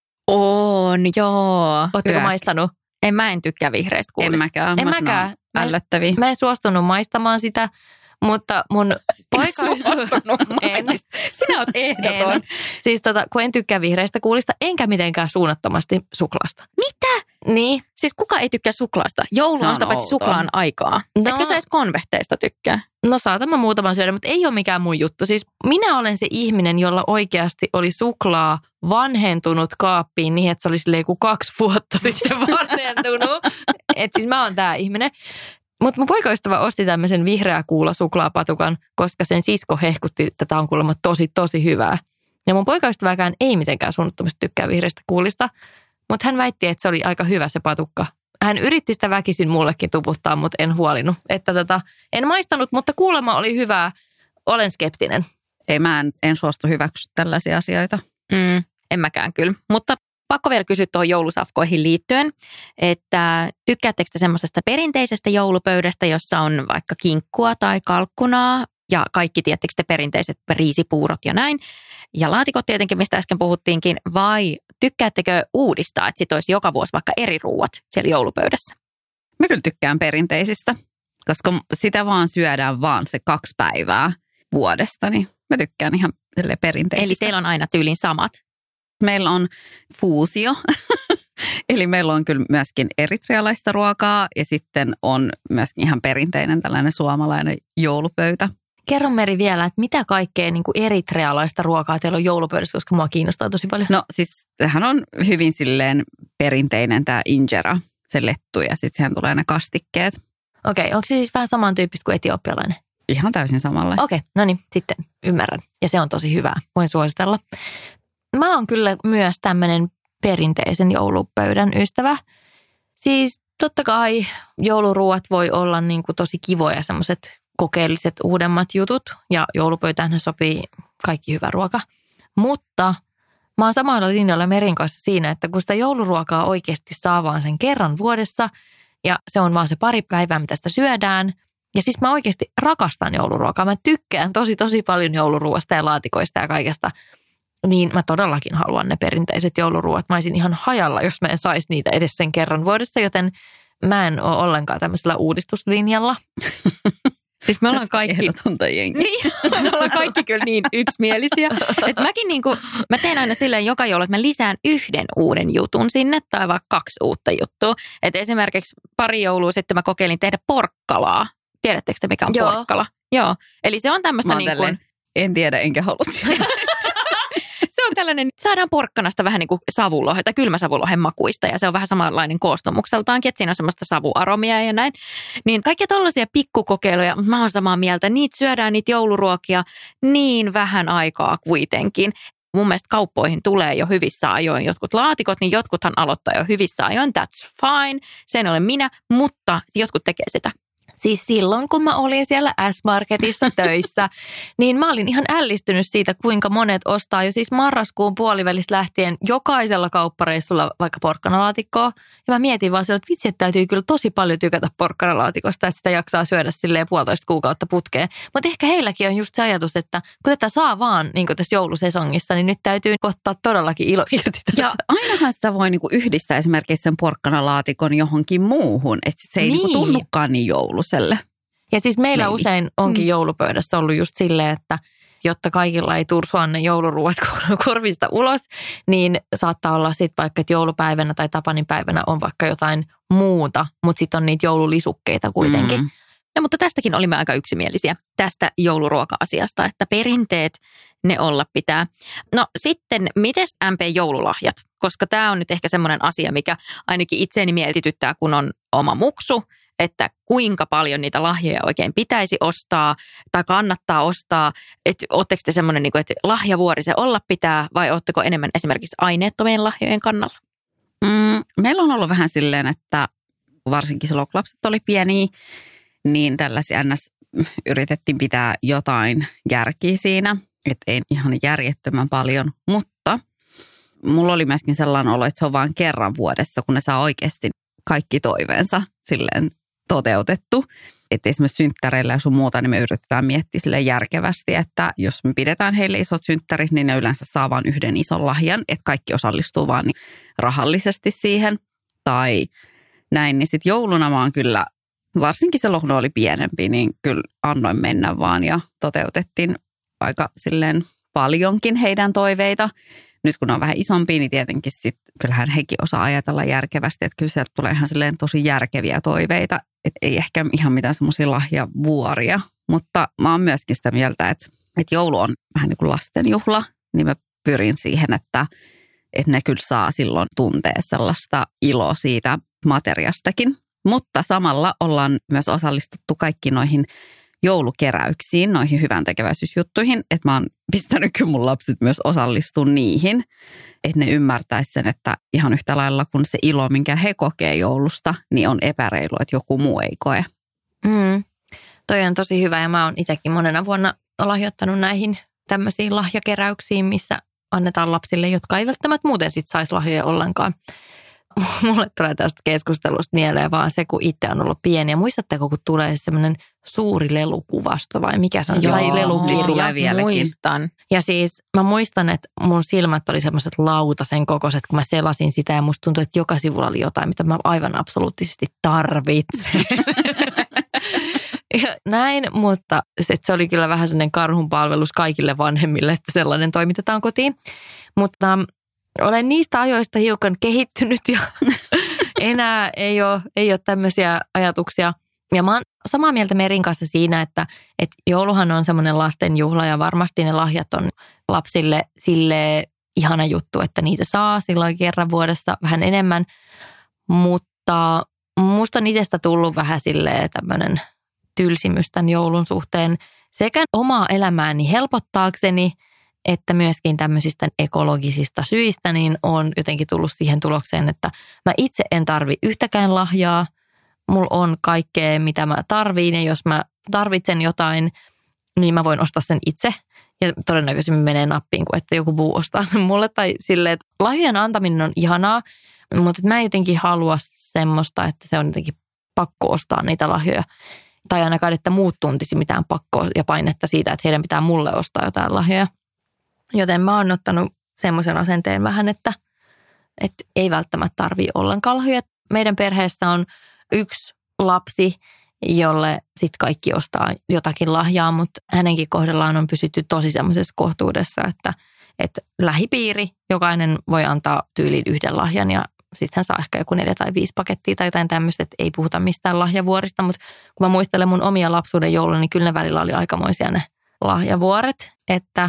[SPEAKER 4] On, joo.
[SPEAKER 5] Ootteko
[SPEAKER 4] Hyök.
[SPEAKER 5] maistanut?
[SPEAKER 4] En, mä en tykkää vihreistä kuulista.
[SPEAKER 6] En mäkään.
[SPEAKER 5] En mäkään.
[SPEAKER 4] Ällöttäviä.
[SPEAKER 5] Mä en suostunut maistamaan sitä. Mutta mun poika...
[SPEAKER 4] en. Sinä oot ehdoton.
[SPEAKER 5] En. Siis tota, kun en tykkää vihreistä kuulista, enkä mitenkään suunnattomasti suklaasta.
[SPEAKER 4] Mitä?
[SPEAKER 5] Niin.
[SPEAKER 4] Siis kuka ei tykkää suklaasta? Joulu on sitä paitsi suklaan aikaa. No. Etkö sä edes konvehteista tykkää?
[SPEAKER 5] No saatan mä muutaman syödä, mutta ei ole mikään mun juttu. Siis minä olen se ihminen, jolla oikeasti oli suklaa vanhentunut kaappiin niin, että se oli silleen kuin kaksi vuotta sitten vanhentunut. Että siis mä oon tää ihminen. Mutta mun poikaystävä osti tämmöisen vihreä kuula suklaapatukan, koska sen sisko hehkutti, että tämä on kuulemma tosi, tosi hyvää. Ja mun poikaystäväkään ei mitenkään suunnattomasti tykkää vihreistä kuulista, mutta hän väitti, että se oli aika hyvä se patukka. Hän yritti sitä väkisin mullekin tuputtaa, mutta en huolinut. Että tota, en maistanut, mutta kuulemma oli hyvää. Olen skeptinen.
[SPEAKER 6] Ei, mä en, en suostu hyväksyä tällaisia asioita.
[SPEAKER 4] Mm, en mäkään kyllä, mutta pakko vielä kysyä tuohon joulusafkoihin liittyen, että tykkäättekö te semmoisesta perinteisestä joulupöydästä, jossa on vaikka kinkkua tai kalkkunaa ja kaikki tiettekö te perinteiset riisipuurot ja näin, ja laatikot tietenkin, mistä äsken puhuttiinkin, vai tykkäättekö uudistaa, että sit olisi joka vuosi vaikka eri ruuat siellä joulupöydässä?
[SPEAKER 6] Mä kyllä tykkään perinteisistä, koska sitä vaan syödään vaan se kaksi päivää vuodesta, niin mä tykkään ihan perinteisistä.
[SPEAKER 4] Eli teillä on aina tyylin samat?
[SPEAKER 6] Meillä on fuusio, eli meillä on kyllä myöskin eritrealaista ruokaa ja sitten on myöskin ihan perinteinen tällainen suomalainen joulupöytä.
[SPEAKER 5] Kerro Meri vielä, että mitä kaikkea niin kuin eritrealaista ruokaa teillä on joulupöydässä, koska mua kiinnostaa tosi paljon.
[SPEAKER 6] No siis tämähän on hyvin silleen perinteinen tämä injera, se lettu ja sitten siihen tulee ne kastikkeet.
[SPEAKER 5] Okei, onko se siis vähän samantyyppistä kuin etiopialainen?
[SPEAKER 6] Ihan täysin samanlaista.
[SPEAKER 5] Okei, no niin, sitten ymmärrän. Ja se on tosi hyvää, voin suositella. Mä oon kyllä myös tämmöinen perinteisen joulupöydän ystävä. Siis totta kai jouluruuat voi olla niin kuin tosi kivoja, semmoiset kokeelliset uudemmat jutut. Ja joulupöytäänhän sopii kaikki hyvä ruoka. Mutta mä oon samoilla linjoilla Merin kanssa siinä, että kun sitä jouluruokaa oikeasti saa vaan sen kerran vuodessa ja se on vaan se pari päivää, mitä sitä syödään. Ja siis mä oikeasti rakastan jouluruokaa. Mä tykkään tosi tosi paljon jouluruoasta ja laatikoista ja kaikesta. Niin mä todellakin haluan ne perinteiset jouluruuat. Mä olisin ihan hajalla, jos mä en saisi niitä edes sen kerran vuodessa, joten mä en ole ollenkaan tämmöisellä uudistuslinjalla. Siis me ollaan kaikki...
[SPEAKER 6] Niin,
[SPEAKER 4] me ollaan kaikki kyllä niin yksimielisiä. Että mäkin niinku, mä teen aina silleen joka joulu, että mä lisään yhden uuden jutun sinne tai vaikka kaksi uutta juttua. Että esimerkiksi pari joulua sitten mä kokeilin tehdä porkkalaa. Tiedättekö te mikä on
[SPEAKER 5] Joo.
[SPEAKER 4] porkkala? Joo. Eli se on tämmöistä niin kuin...
[SPEAKER 6] En tiedä enkä halua.
[SPEAKER 4] Se on tällainen, saadaan porkkanasta vähän niin kuin savulohe tai kylmäsavulohen makuista ja se on vähän samanlainen koostumukseltaankin, että siinä on semmoista savuaromia ja näin. Niin kaikkia tollaisia pikkukokeiluja, mutta mä oon samaa mieltä, niitä syödään niitä jouluruokia niin vähän aikaa kuitenkin. Mun mielestä kauppoihin tulee jo hyvissä ajoin jotkut laatikot, niin jotkuthan aloittaa jo hyvissä ajoin, that's fine, sen olen minä, mutta jotkut tekee sitä.
[SPEAKER 5] Siis silloin, kun mä olin siellä S-Marketissa töissä, niin mä olin ihan ällistynyt siitä, kuinka monet ostaa jo siis marraskuun puolivälistä lähtien jokaisella kauppareissulla vaikka porkkanalaatikkoa. Ja mä mietin vaan sillä, että vitsi, että täytyy kyllä tosi paljon tykätä porkkanalaatikosta, että sitä jaksaa syödä silleen puolitoista kuukautta putkeen. Mutta ehkä heilläkin on just se ajatus, että kun tätä saa vaan niin kuin tässä joulusesongissa, niin nyt täytyy ottaa todellakin ilo irti tästä.
[SPEAKER 6] Ja ainahan sitä voi niinku yhdistää esimerkiksi sen porkkanalaatikon johonkin muuhun, että se ei
[SPEAKER 5] niin.
[SPEAKER 6] niinku tunnukaan niin jouluselle.
[SPEAKER 5] Ja siis meillä
[SPEAKER 6] Maybe.
[SPEAKER 5] usein onkin joulupöydässä ollut just silleen, että jotta kaikilla ei tursua ne jouluruuat korvista ulos, niin saattaa olla sitten vaikka, että joulupäivänä tai tapaninpäivänä on vaikka jotain muuta, mutta sitten on niitä joululisukkeita kuitenkin.
[SPEAKER 6] Mm.
[SPEAKER 4] No, mutta tästäkin olimme aika yksimielisiä, tästä jouluruoka-asiasta, että perinteet ne olla pitää. No sitten, mites M P-joululahjat? Koska tämä on nyt ehkä semmoinen asia, mikä ainakin itseäni mietityttää, kun on oma muksu, että kuinka paljon niitä lahjoja oikein pitäisi ostaa tai kannattaa ostaa. Että ootteko te semmoinen, että lahjavuori se olla pitää vai ootteko enemmän esimerkiksi aineettomien lahjojen kannalla?
[SPEAKER 6] Mm, meillä on ollut vähän silleen, että varsinkin silloin, kun lapset oli pieniä, niin tällaisia ns. Yritettiin pitää jotain järkiä siinä, että ei ihan järjettömän paljon, mutta mulla oli myöskin sellainen olo, että se on vain kerran vuodessa, kun ne saa oikeasti kaikki toiveensa silleen toteutettu. Että esimerkiksi synttäreillä ja sun muuta, niin me yritetään miettiä silleen järkevästi, että jos me pidetään heille isot synttärit, niin ne yleensä saa vain yhden ison lahjan, että kaikki osallistuu vaan niin rahallisesti siihen tai näin. Niin sitten jouluna mä oon kyllä, varsinkin silloin kun oli pienempi, niin kyllä annoin mennä vaan ja toteutettiin aika silleen paljonkin heidän toiveita. Nyt kun on vähän isompi, niin tietenkin sitten kyllähän hekin osaa ajatella järkevästi, että kyllä sieltä tulee ihan silleen tosi järkeviä toiveita, että ei ehkä ihan mitään semmoisia lahjavuoria, mutta mä oon myöskin sitä mieltä, että, että joulu on vähän niin kuin lastenjuhla, niin mä pyrin siihen, että, että ne kyllä saa silloin tuntea sellaista iloa siitä materiastakin, Mutta samalla ollaan myös osallistuttu kaikki noihin joulukeräyksiin, noihin hyvän tekeväisyysjuttuihin, että mä oon pistänyt kyllä mun lapset myös osallistua niihin, että ne ymmärtäisi sen, että ihan yhtä lailla kun se ilo, minkä he kokee joulusta, niin on epäreilu, että joku muu ei koe.
[SPEAKER 5] Mm. Toi on tosi hyvä ja mä oon itsekin monena vuonna lahjoittanut näihin tämmöisiin lahjakeräyksiin, missä annetaan lapsille, jotka ei välttämättä muuten sit saisi lahjoja ollenkaan. Mulle tulee tästä keskustelusta mieleen vaan se, kun itse on ollut pieni. Ja muistatteko, kun tulee semmoinen suuri lelukuvasto vai mikä se on?
[SPEAKER 6] Joo,
[SPEAKER 5] tai lelukirja.
[SPEAKER 6] tulee vieläkin.
[SPEAKER 4] Muistan.
[SPEAKER 5] Ja siis mä muistan, että mun silmät oli semmoiset lautasen kokoiset, kun mä selasin sitä ja musta tuntui, että joka sivulla oli jotain, mitä mä aivan absoluuttisesti tarvitsen. Ja näin, mutta se oli kyllä vähän sellainen karhunpalvelus kaikille vanhemmille, että sellainen toimitetaan kotiin. Mutta olen niistä ajoista hiukan kehittynyt ja enää ei ole, ei ole tämmöisiä ajatuksia. Ja mä oon samaa mieltä Merin kanssa siinä, että, että jouluhan on semmoinen lastenjuhla ja varmasti ne lahjat on lapsille sille ihana juttu, että niitä saa silloin kerran vuodessa vähän enemmän. Mutta musta on itsestä tullut vähän silleen tämmöinen tylsimys tämän joulun suhteen sekä omaa elämääni helpottaakseni, että myöskin tämmöisistä ekologisista syistä, niin on jotenkin tullut siihen tulokseen, että mä itse en tarvi yhtäkään lahjaa. Mulla on kaikkea, mitä mä tarviin, ja jos mä tarvitsen jotain, niin mä voin ostaa sen itse. Ja todennäköisemmin menee nappiin, kuin että joku muu ostaa sen mulle. Tai silleen, että lahjojen antaminen on ihanaa, mutta mä en jotenkin halua semmoista, että se on jotenkin pakko ostaa niitä lahjoja. Tai ainakaan, että muut tuntisi mitään pakkoa ja painetta siitä, että heidän pitää mulle ostaa jotain lahjoja. Joten mä oon ottanut semmoisen asenteen vähän, että, että ei välttämättä tarvitse ollenkaan lahjoja. Meidän perheessä on yksi lapsi, jolle sitten kaikki ostaa jotakin lahjaa, mutta hänenkin kohdellaan on pysytty tosi semmoisessa kohtuudessa, että, että lähipiiri, jokainen voi antaa tyyliin yhden lahjan ja sitten hän saa ehkä joku neljä tai viisi pakettia tai jotain tämmöistä, että ei puhuta mistään lahjavuorista, mutta kun mä muistelen mun omia lapsuuden joulua, niin kyllä ne välillä oli aikamoisia ne lahjavuoret, että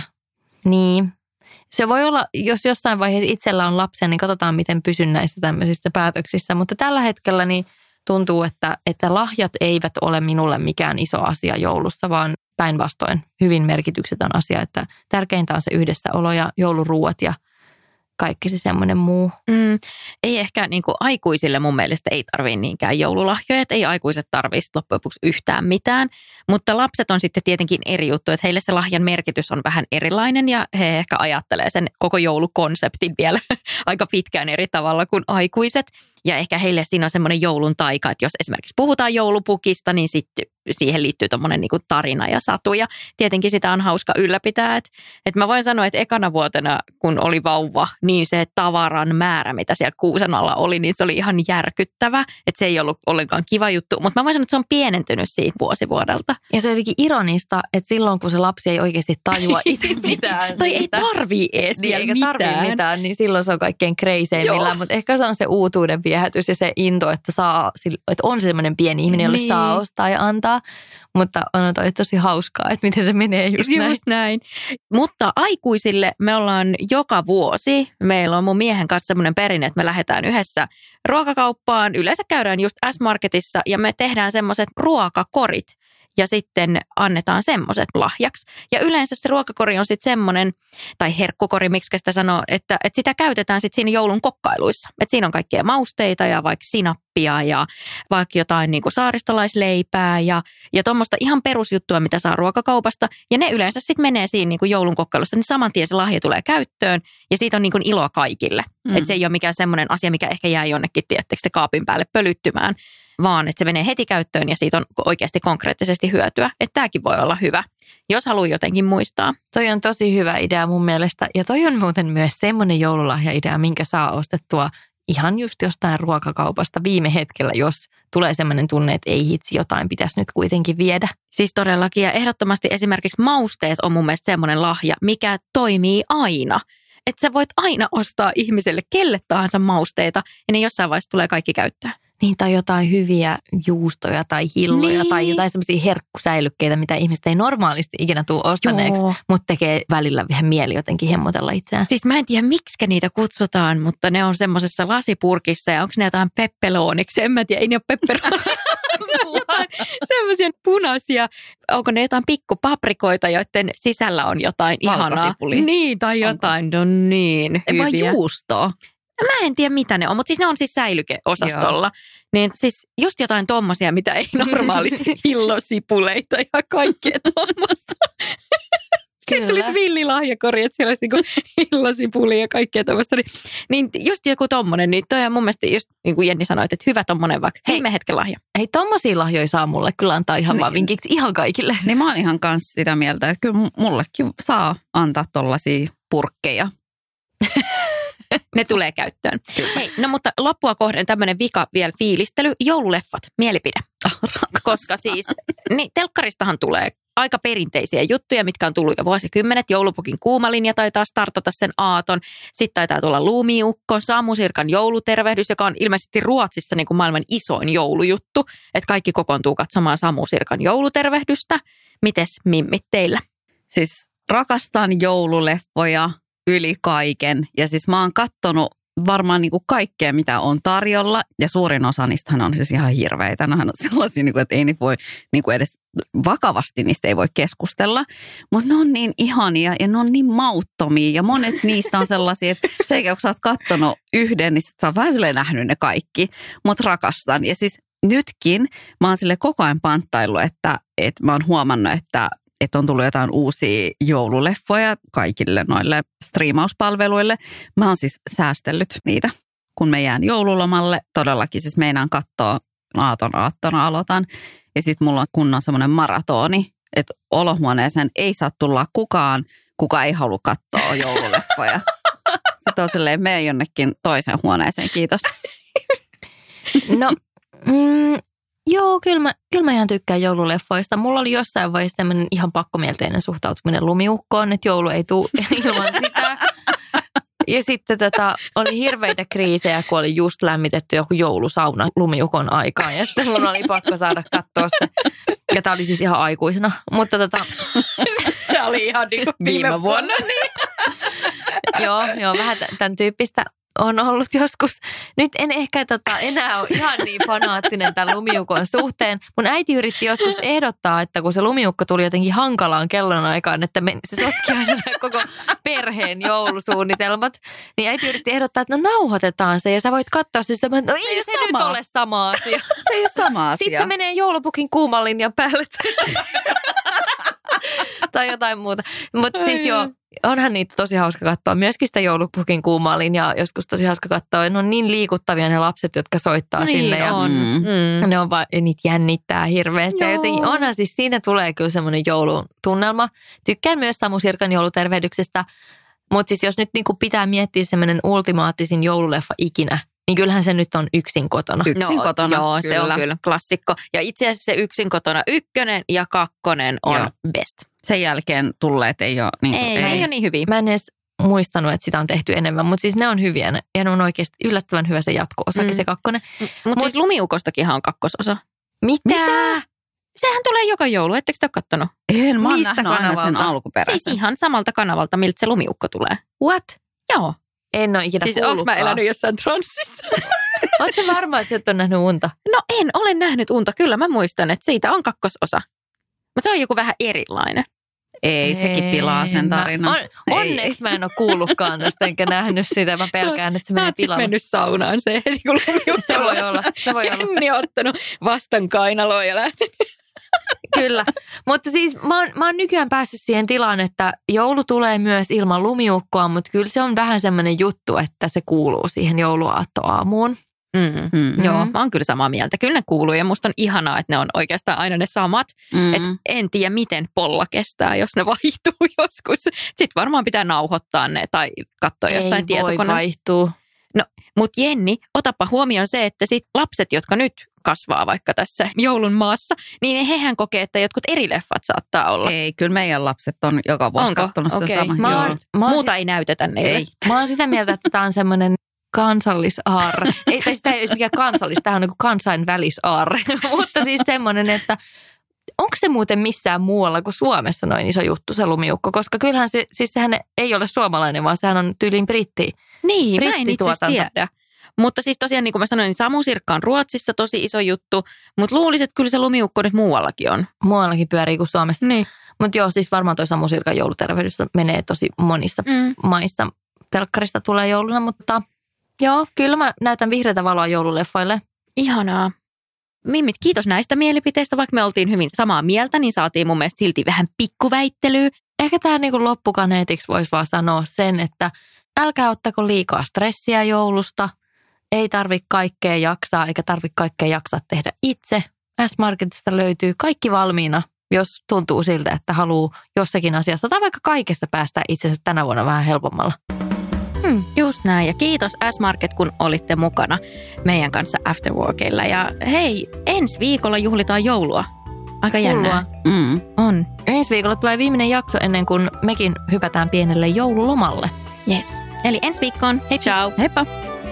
[SPEAKER 5] niin. Se voi olla, jos jossain vaiheessa itsellä on lapsia, niin katsotaan, miten pysyn näissä tämmöisissä päätöksissä. Mutta tällä hetkellä niin tuntuu, että, että lahjat eivät ole minulle mikään iso asia joulussa, vaan päinvastoin hyvin merkityksetön asia. Että tärkeintä on se yhdessäolo ja jouluruuat ja kaikki se semmoinen muu.
[SPEAKER 4] Mm, ei ehkä niin kuin aikuisille mun mielestä ei tarvitse niinkään joululahjoja, että ei aikuiset tarvitse loppujen lopuksi yhtään mitään. Mutta lapset on sitten tietenkin eri juttu, että heille se lahjan merkitys on vähän erilainen ja he ehkä ajattelee sen koko joulukonseptin vielä aika pitkään eri tavalla kuin aikuiset. Ja ehkä heille siinä on semmoinen joulun taika, että jos esimerkiksi puhutaan joulupukista, niin sitten siihen liittyy tommoinen niinku tarina ja satu. Ja tietenkin sitä on hauska ylläpitää. Että et mä voin sanoa, että ekana vuotena, kun oli vauva, niin se tavaran määrä, mitä siellä kuusen alla oli, niin se oli ihan järkyttävä. Että se ei ollut ollenkaan kiva juttu. Mutta mä voin sanoa, että se on pienentynyt siitä vuosivuodelta.
[SPEAKER 5] Ja se on jotenkin ironista, että silloin kun se lapsi ei oikeasti tajua itse mitään.
[SPEAKER 4] Tai ei tarvii edes
[SPEAKER 5] niin, eikä tarvii mitään, niin silloin se on kaikkein kreiseimmillään. Mutta ehkä se on se uutuuden viehätys ja se into, että, saa, että on semmoinen pieni ihminen, jolle niin saa ostaa ja antaa. Mutta on toi tosi hauskaa, että miten se menee just,
[SPEAKER 4] just
[SPEAKER 5] näin.
[SPEAKER 4] näin. Mutta aikuisille me ollaan joka vuosi, meillä on mun miehen kanssa semmoinen perinne, että me lähdetään yhdessä ruokakauppaan. Yleensä käydään just S-Marketissa ja me tehdään semmoiset ruokakorit. Ja sitten annetaan semmoiset lahjaksi. Ja yleensä se ruokakori on sitten semmoinen, tai herkkukori, miksi sitä sanoo, että, että sitä käytetään sitten siinä joulun kokkailuissa. Että siinä on kaikkea mausteita ja vaikka sinappia ja vaikka jotain niin kuin saaristolaisleipää ja, ja tuommoista ihan perusjuttua, mitä saa ruokakaupasta. Ja ne yleensä sitten menee siinä niin kuin joulun kokkailussa, niin saman tien se lahja tulee käyttöön ja siitä on niin kuin iloa kaikille. Mm. Että se ei ole mikään semmoinen asia, mikä ehkä jää jonnekin, tiettekö, kaapin päälle pölyttymään, vaan että se menee heti käyttöön ja siitä on oikeasti konkreettisesti hyötyä. Että tämäkin voi olla hyvä, jos haluaa jotenkin muistaa.
[SPEAKER 5] Toi on tosi hyvä idea mun mielestä. Ja toi on muuten myös semmoinen joululahja-idea, minkä saa ostettua ihan just jostain ruokakaupasta viime hetkellä, jos tulee semmoinen tunne, että ei hitsi, jotain pitäisi nyt kuitenkin viedä.
[SPEAKER 4] Siis todellakin, ja ehdottomasti esimerkiksi mausteet on mun mielestä semmoinen lahja, mikä toimii aina. Että sä voit aina ostaa ihmiselle kelle tahansa mausteita ja ne jossain vaiheessa tulee kaikki käyttöön.
[SPEAKER 5] Niin, tai jotain hyviä juustoja tai hilloja
[SPEAKER 4] Niin.
[SPEAKER 5] tai jotain semmoisia herkkusäilykkeitä, mitä ihmiset ei normaalisti ikinä tule ostaneeksi,
[SPEAKER 4] Joo.
[SPEAKER 5] mutta tekee välillä vähän mieli jotenkin hemmotella itseään.
[SPEAKER 4] Siis mä en tiedä, miksi niitä kutsutaan, mutta ne on semmoisessa lasipurkissa ja onko ne jotain peppelooniksi? En mä tiedä, ei ne ole pepperooniksi. Semmoisia punaisia, onko ne jotain pikkupaprikoita, joiden sisällä on jotain ihanaa.
[SPEAKER 6] Valkosipuli.
[SPEAKER 4] Niin, tai jotain, no niin,
[SPEAKER 6] Ei vaan
[SPEAKER 4] hyviä.
[SPEAKER 6] juustoa.
[SPEAKER 4] Mä en tiedä, mitä ne on, mutta siis ne on siis säilykeosastolla. Niin siis just jotain tommosia, mitä ei normaalisti hillosipuleita ja kaikkea tommosta. Sitten tulisi villilahjakori, että siellä olisi niinku hillosipuli ja kaikkea tommosta. Niin, niin just joku tommonen, niin toi on mun mielestä just niin kuin Jenni sanoi, että hyvä tommonen vaikka. Hei, me hetken lahja.
[SPEAKER 5] Hei, tommosia lahjoja saa mulle kyllä antaa ihan vaan vinkiksi ihan kaikille.
[SPEAKER 6] Niin mä oon ihan kanssa sitä mieltä, että kyllä mullekin saa antaa tollaisia purkkeja.
[SPEAKER 4] Ne tulee käyttöön. Hei, no mutta loppua kohden tämmöinen vika vielä fiilistely. Joululeffat, mielipide. Koska siis, niin telkkaristahan tulee aika perinteisiä juttuja, mitkä on tullut jo vuosikymmenet. Joulupukin kuumalinja taitaa startata sen aaton. Sitten taitaa tulla Luumiukko, Samu Sirkan joulutervehdys, joka on ilmeisesti Ruotsissa niin kuin maailman isoin joulujuttu. Että kaikki kokoontuu katsomaan Samu Sirkan joulutervehdystä. Mites mimmit teillä?
[SPEAKER 6] Siis rakastan joululeffoja yli kaiken. Ja siis mä oon kattonut varmaan niin kuin kaikkea, mitä on tarjolla. Ja suurin osa niistähän on siis ihan hirveitä. Nämähän on sellaisia, niin kuin, että ei niitä voi niin kuin edes vakavasti niistä ei voi keskustella. Mutta ne on niin ihania ja ne on niin mauttomia. Ja monet niistä on sellaisia, että se eikä kun sä oot kattonut yhden, niin sit sä oot vähän silleen nähnyt ne kaikki. Mutta rakastan. Ja siis nytkin mä oon sille koko ajan panttaillut, että, että mä oon huomannut, että että on tullut jotain uusia joululeffoja kaikille noille striimauspalveluille. Mä oon siis säästellyt niitä, kun me jään joululomalle. Todellakin siis meinaan katsoa aaton aattona aloitan. Ja sitten mulla on kunnon semmoinen maratoni, että olohuoneeseen ei saa tulla kukaan, kuka ei halua katsoa joululeffoja. Sitten on silleen, mene jonnekin toiseen huoneeseen, kiitos.
[SPEAKER 5] No, mm, joo, kyllä mä, kyllä mä ihan tykkään joululeffoista. Mulla oli jossain vaiheessa tämmöinen ihan pakkomielteinen suhtautuminen Lumiukkoon, että joulu ei tule ilman sitä. Ja sitten tätä, oli hirveitä kriisejä, kun oli just lämmitetty joku joulusauna Lumiukon aikaan. Ja sitten mun oli pakko saada katsoa se. Ja tää oli siis ihan aikuisena. Mutta tota...
[SPEAKER 4] Tämä oli ihan niin kuin viime, viime vuonna.
[SPEAKER 5] Niin. joo, joo, vähän tämän tyyppistä on ollut joskus. Nyt en ehkä tota, enää ole ihan niin fanaattinen tämän Lumiukon suhteen. Mun äiti yritti joskus ehdottaa, että kun se Lumiukko tuli jotenkin hankalaan kellonaikaan, että me, se sotki aina koko perheen joulusuunnitelmat, niin äiti yritti ehdottaa, että no nauhoitetaan se ja sä voit katsoa se, että no ei se, se nyt ole sama asia.
[SPEAKER 6] Se ei ole sama asia.
[SPEAKER 5] Sitten se menee joulupukin kuuman linjan päälle. Tai jotain muuta. Mutta siis joo, onhan niitä tosi hauska katsoa. Myöskin sitä joulupukin kuumaa linjaa joskus tosi hauska katsoa. Ne on niin liikuttavia ne lapset, jotka soittaa
[SPEAKER 4] niin
[SPEAKER 5] sinne. Ja
[SPEAKER 4] on.
[SPEAKER 5] Mm. Ne on vaan, niitä jännittää hirveästi. Ja jotenkin onhan siis siinä tulee kyllä semmoinen joulutunnelma. Tykkään myös Samu Sirkan joulutervehdyksestä. Mutta siis jos nyt niinku pitää miettiä semmoinen ultimaattisin joululeffa ikinä, niin kyllähän se nyt on Yksin kotona.
[SPEAKER 6] Yksin
[SPEAKER 4] no,
[SPEAKER 6] kotona,
[SPEAKER 4] joo,
[SPEAKER 6] kyllä.
[SPEAKER 4] Se on kyllä klassikko. Ja itse asiassa se Yksin kotona ykkönen ja kakkonen on joo. best.
[SPEAKER 6] Sen jälkeen tulleet ei ole niin
[SPEAKER 4] ei, ei. ei ole niin hyviä.
[SPEAKER 5] Mä en edes muistanut, että sitä on tehty enemmän, mutta siis ne on hyviä. Ja ne on oikeasti yllättävän hyvä se jatko-osakin, mm. se kakkonen.
[SPEAKER 4] Mutta Mut siis Lumiukostakinhan on kakkososa.
[SPEAKER 5] Mitä?
[SPEAKER 4] Mitä? Sehän tulee joka joulu, ettekö te ole kattonut?
[SPEAKER 6] En, mä oon
[SPEAKER 4] Mistä
[SPEAKER 6] nähnyt aina sen alkuperäisen.
[SPEAKER 4] Siis ihan samalta kanavalta, miltä se Lumiukko tulee.
[SPEAKER 5] What?
[SPEAKER 4] Joo.
[SPEAKER 5] En ole ikinä
[SPEAKER 4] siis
[SPEAKER 5] kuullutkaan.
[SPEAKER 4] Siis onko mä elänyt jossain transsissa?
[SPEAKER 5] Oletko sä varma, että sä et ole nähnyt unta?
[SPEAKER 4] No en ole nähnyt unta. Kyllä mä muistan, että siitä on kakkososa. Mutta se on joku vähän erilainen.
[SPEAKER 6] Ei, sekin pilaa sen tarinan.
[SPEAKER 5] On, onneksi mä en ole kuullutkaan tästä enkä nähnyt sitä. Mä pelkään, että se menee pilalle.
[SPEAKER 4] Sä oot mennyt saunaan se heti, kun Lumiukko.
[SPEAKER 5] Se voi olla. Se voi olla.
[SPEAKER 4] Jenni on ottanut vastan kainaloa ja lähtenyt.
[SPEAKER 5] Kyllä, mutta siis mä oon, mä oon nykyään päässyt siihen tilaan, että joulu tulee myös ilman Lumiukkoa, mutta kyllä se on vähän semmoinen juttu, että se kuuluu siihen jouluaattoaamuun.
[SPEAKER 4] Mm. Mm. Joo, mä oon kyllä samaa mieltä. Kyllä ne kuuluu ja musta on ihanaa, että ne on oikeastaan aina ne samat. Mm. Et en tiedä, miten polla kestää, jos ne vaihtuu joskus. Sitten varmaan pitää nauhoittaa ne tai katsoa
[SPEAKER 5] ei
[SPEAKER 4] jostain tietokoneen.
[SPEAKER 5] Ei voi vaihtua.
[SPEAKER 4] No, mutta Jenni, otapa huomioon se, että sit lapset, jotka nyt kasvaa vaikka tässä joulun maassa, niin hehän kokee, että jotkut eri leffat saattaa olla.
[SPEAKER 6] Ei, kyllä meidän lapset on joka vuosi
[SPEAKER 4] Onko?
[SPEAKER 6] kattonut
[SPEAKER 4] okay.
[SPEAKER 6] se sama.
[SPEAKER 5] Mä oon,
[SPEAKER 4] Muuta sit... ei näytetä neille.
[SPEAKER 5] Ei. Mä oon sitä mieltä, että tämä on semmoinen kansallisaarre. Ei, tai sitä ei ole mikään kansallis, tämä on niin kuin kansainvälisaarre. Mutta siis semmoinen, että onko se muuten missään muualla kuin Suomessa noin iso juttu se lumiukko? Koska kyllähän se, siis sehän ei ole suomalainen, vaan sehän on tyyliin britti.
[SPEAKER 4] Niin, mä en itse asiassa tiedä. Mutta siis tosiaan, niin kuin mä sanoin, niin samusirkka on Ruotsissa tosi iso juttu, mutta luulisin, että kyllä se lumiukko nyt muuallakin on.
[SPEAKER 5] Muuallakin pyörii kuin Suomessa.
[SPEAKER 4] Niin.
[SPEAKER 5] Mutta joo, siis varmaan toi samusirkan joulutervehdys menee tosi monissa mm. maissa. Telkkarista tulee jouluna, mutta joo, kyllä mä näytän vihreätä valoa joululeffoille.
[SPEAKER 4] Ihanaa. Mimmit, kiitos näistä mielipiteistä. Vaikka me oltiin hyvin samaa mieltä, niin saatiin mun mielestä silti vähän pikkuväittelyä.
[SPEAKER 5] Ehkä tämä niinku loppukaneetiksi voisi vaan sanoa sen, että älkää ottako liikaa stressiä joulusta. Ei tarvitse kaikkea jaksaa, eikä tarvitse kaikkea jaksaa tehdä itse. S-Marketista löytyy kaikki valmiina, jos tuntuu siltä, että haluaa jossakin asiassa tai vaikka kaikesta päästä itsensä tänä vuonna vähän helpommalla.
[SPEAKER 4] Hmm, just näin. Ja kiitos S-Market, kun olitte mukana meidän kanssa Afterworkilla. Ja hei, ensi viikolla juhlitaan joulua. Aika jännää. Mm, on.
[SPEAKER 5] Ensi viikolla tulee viimeinen jakso ennen kuin mekin hypätään pienelle joululomalle.
[SPEAKER 4] Yes. Eli ensi viikkoon. Hei,
[SPEAKER 5] ciao.
[SPEAKER 4] Heippa.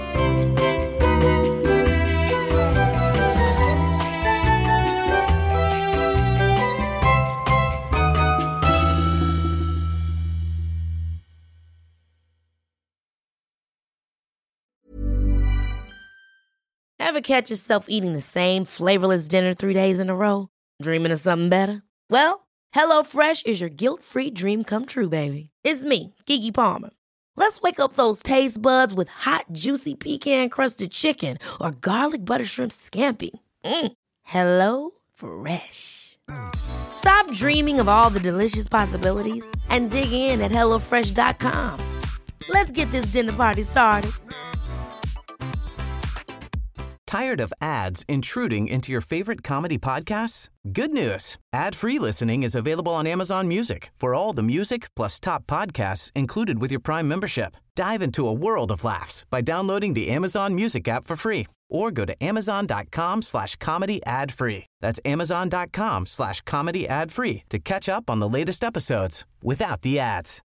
[SPEAKER 7] Ever catch yourself eating the same flavorless dinner three days in a row? Dreaming of something better? Well, HelloFresh is your guilt-free dream come true, baby. It's me, Keke Palmer. Let's wake up those taste buds with hot, juicy pecan-crusted chicken or garlic butter shrimp scampi. Mm. Hello Fresh. Stop dreaming of all the delicious possibilities and dig in at hello fresh dot com. Let's get this dinner party started.
[SPEAKER 8] Tired of ads intruding into your favorite comedy podcasts? Good news. Ad-free listening is available on Amazon Music for all the music plus top podcasts included with your Prime membership. Dive into a world of laughs by downloading the Amazon Music app for free or go to amazon.com slash comedy ad free. That's amazon.com slash comedy ad free to catch up on the latest episodes without the ads.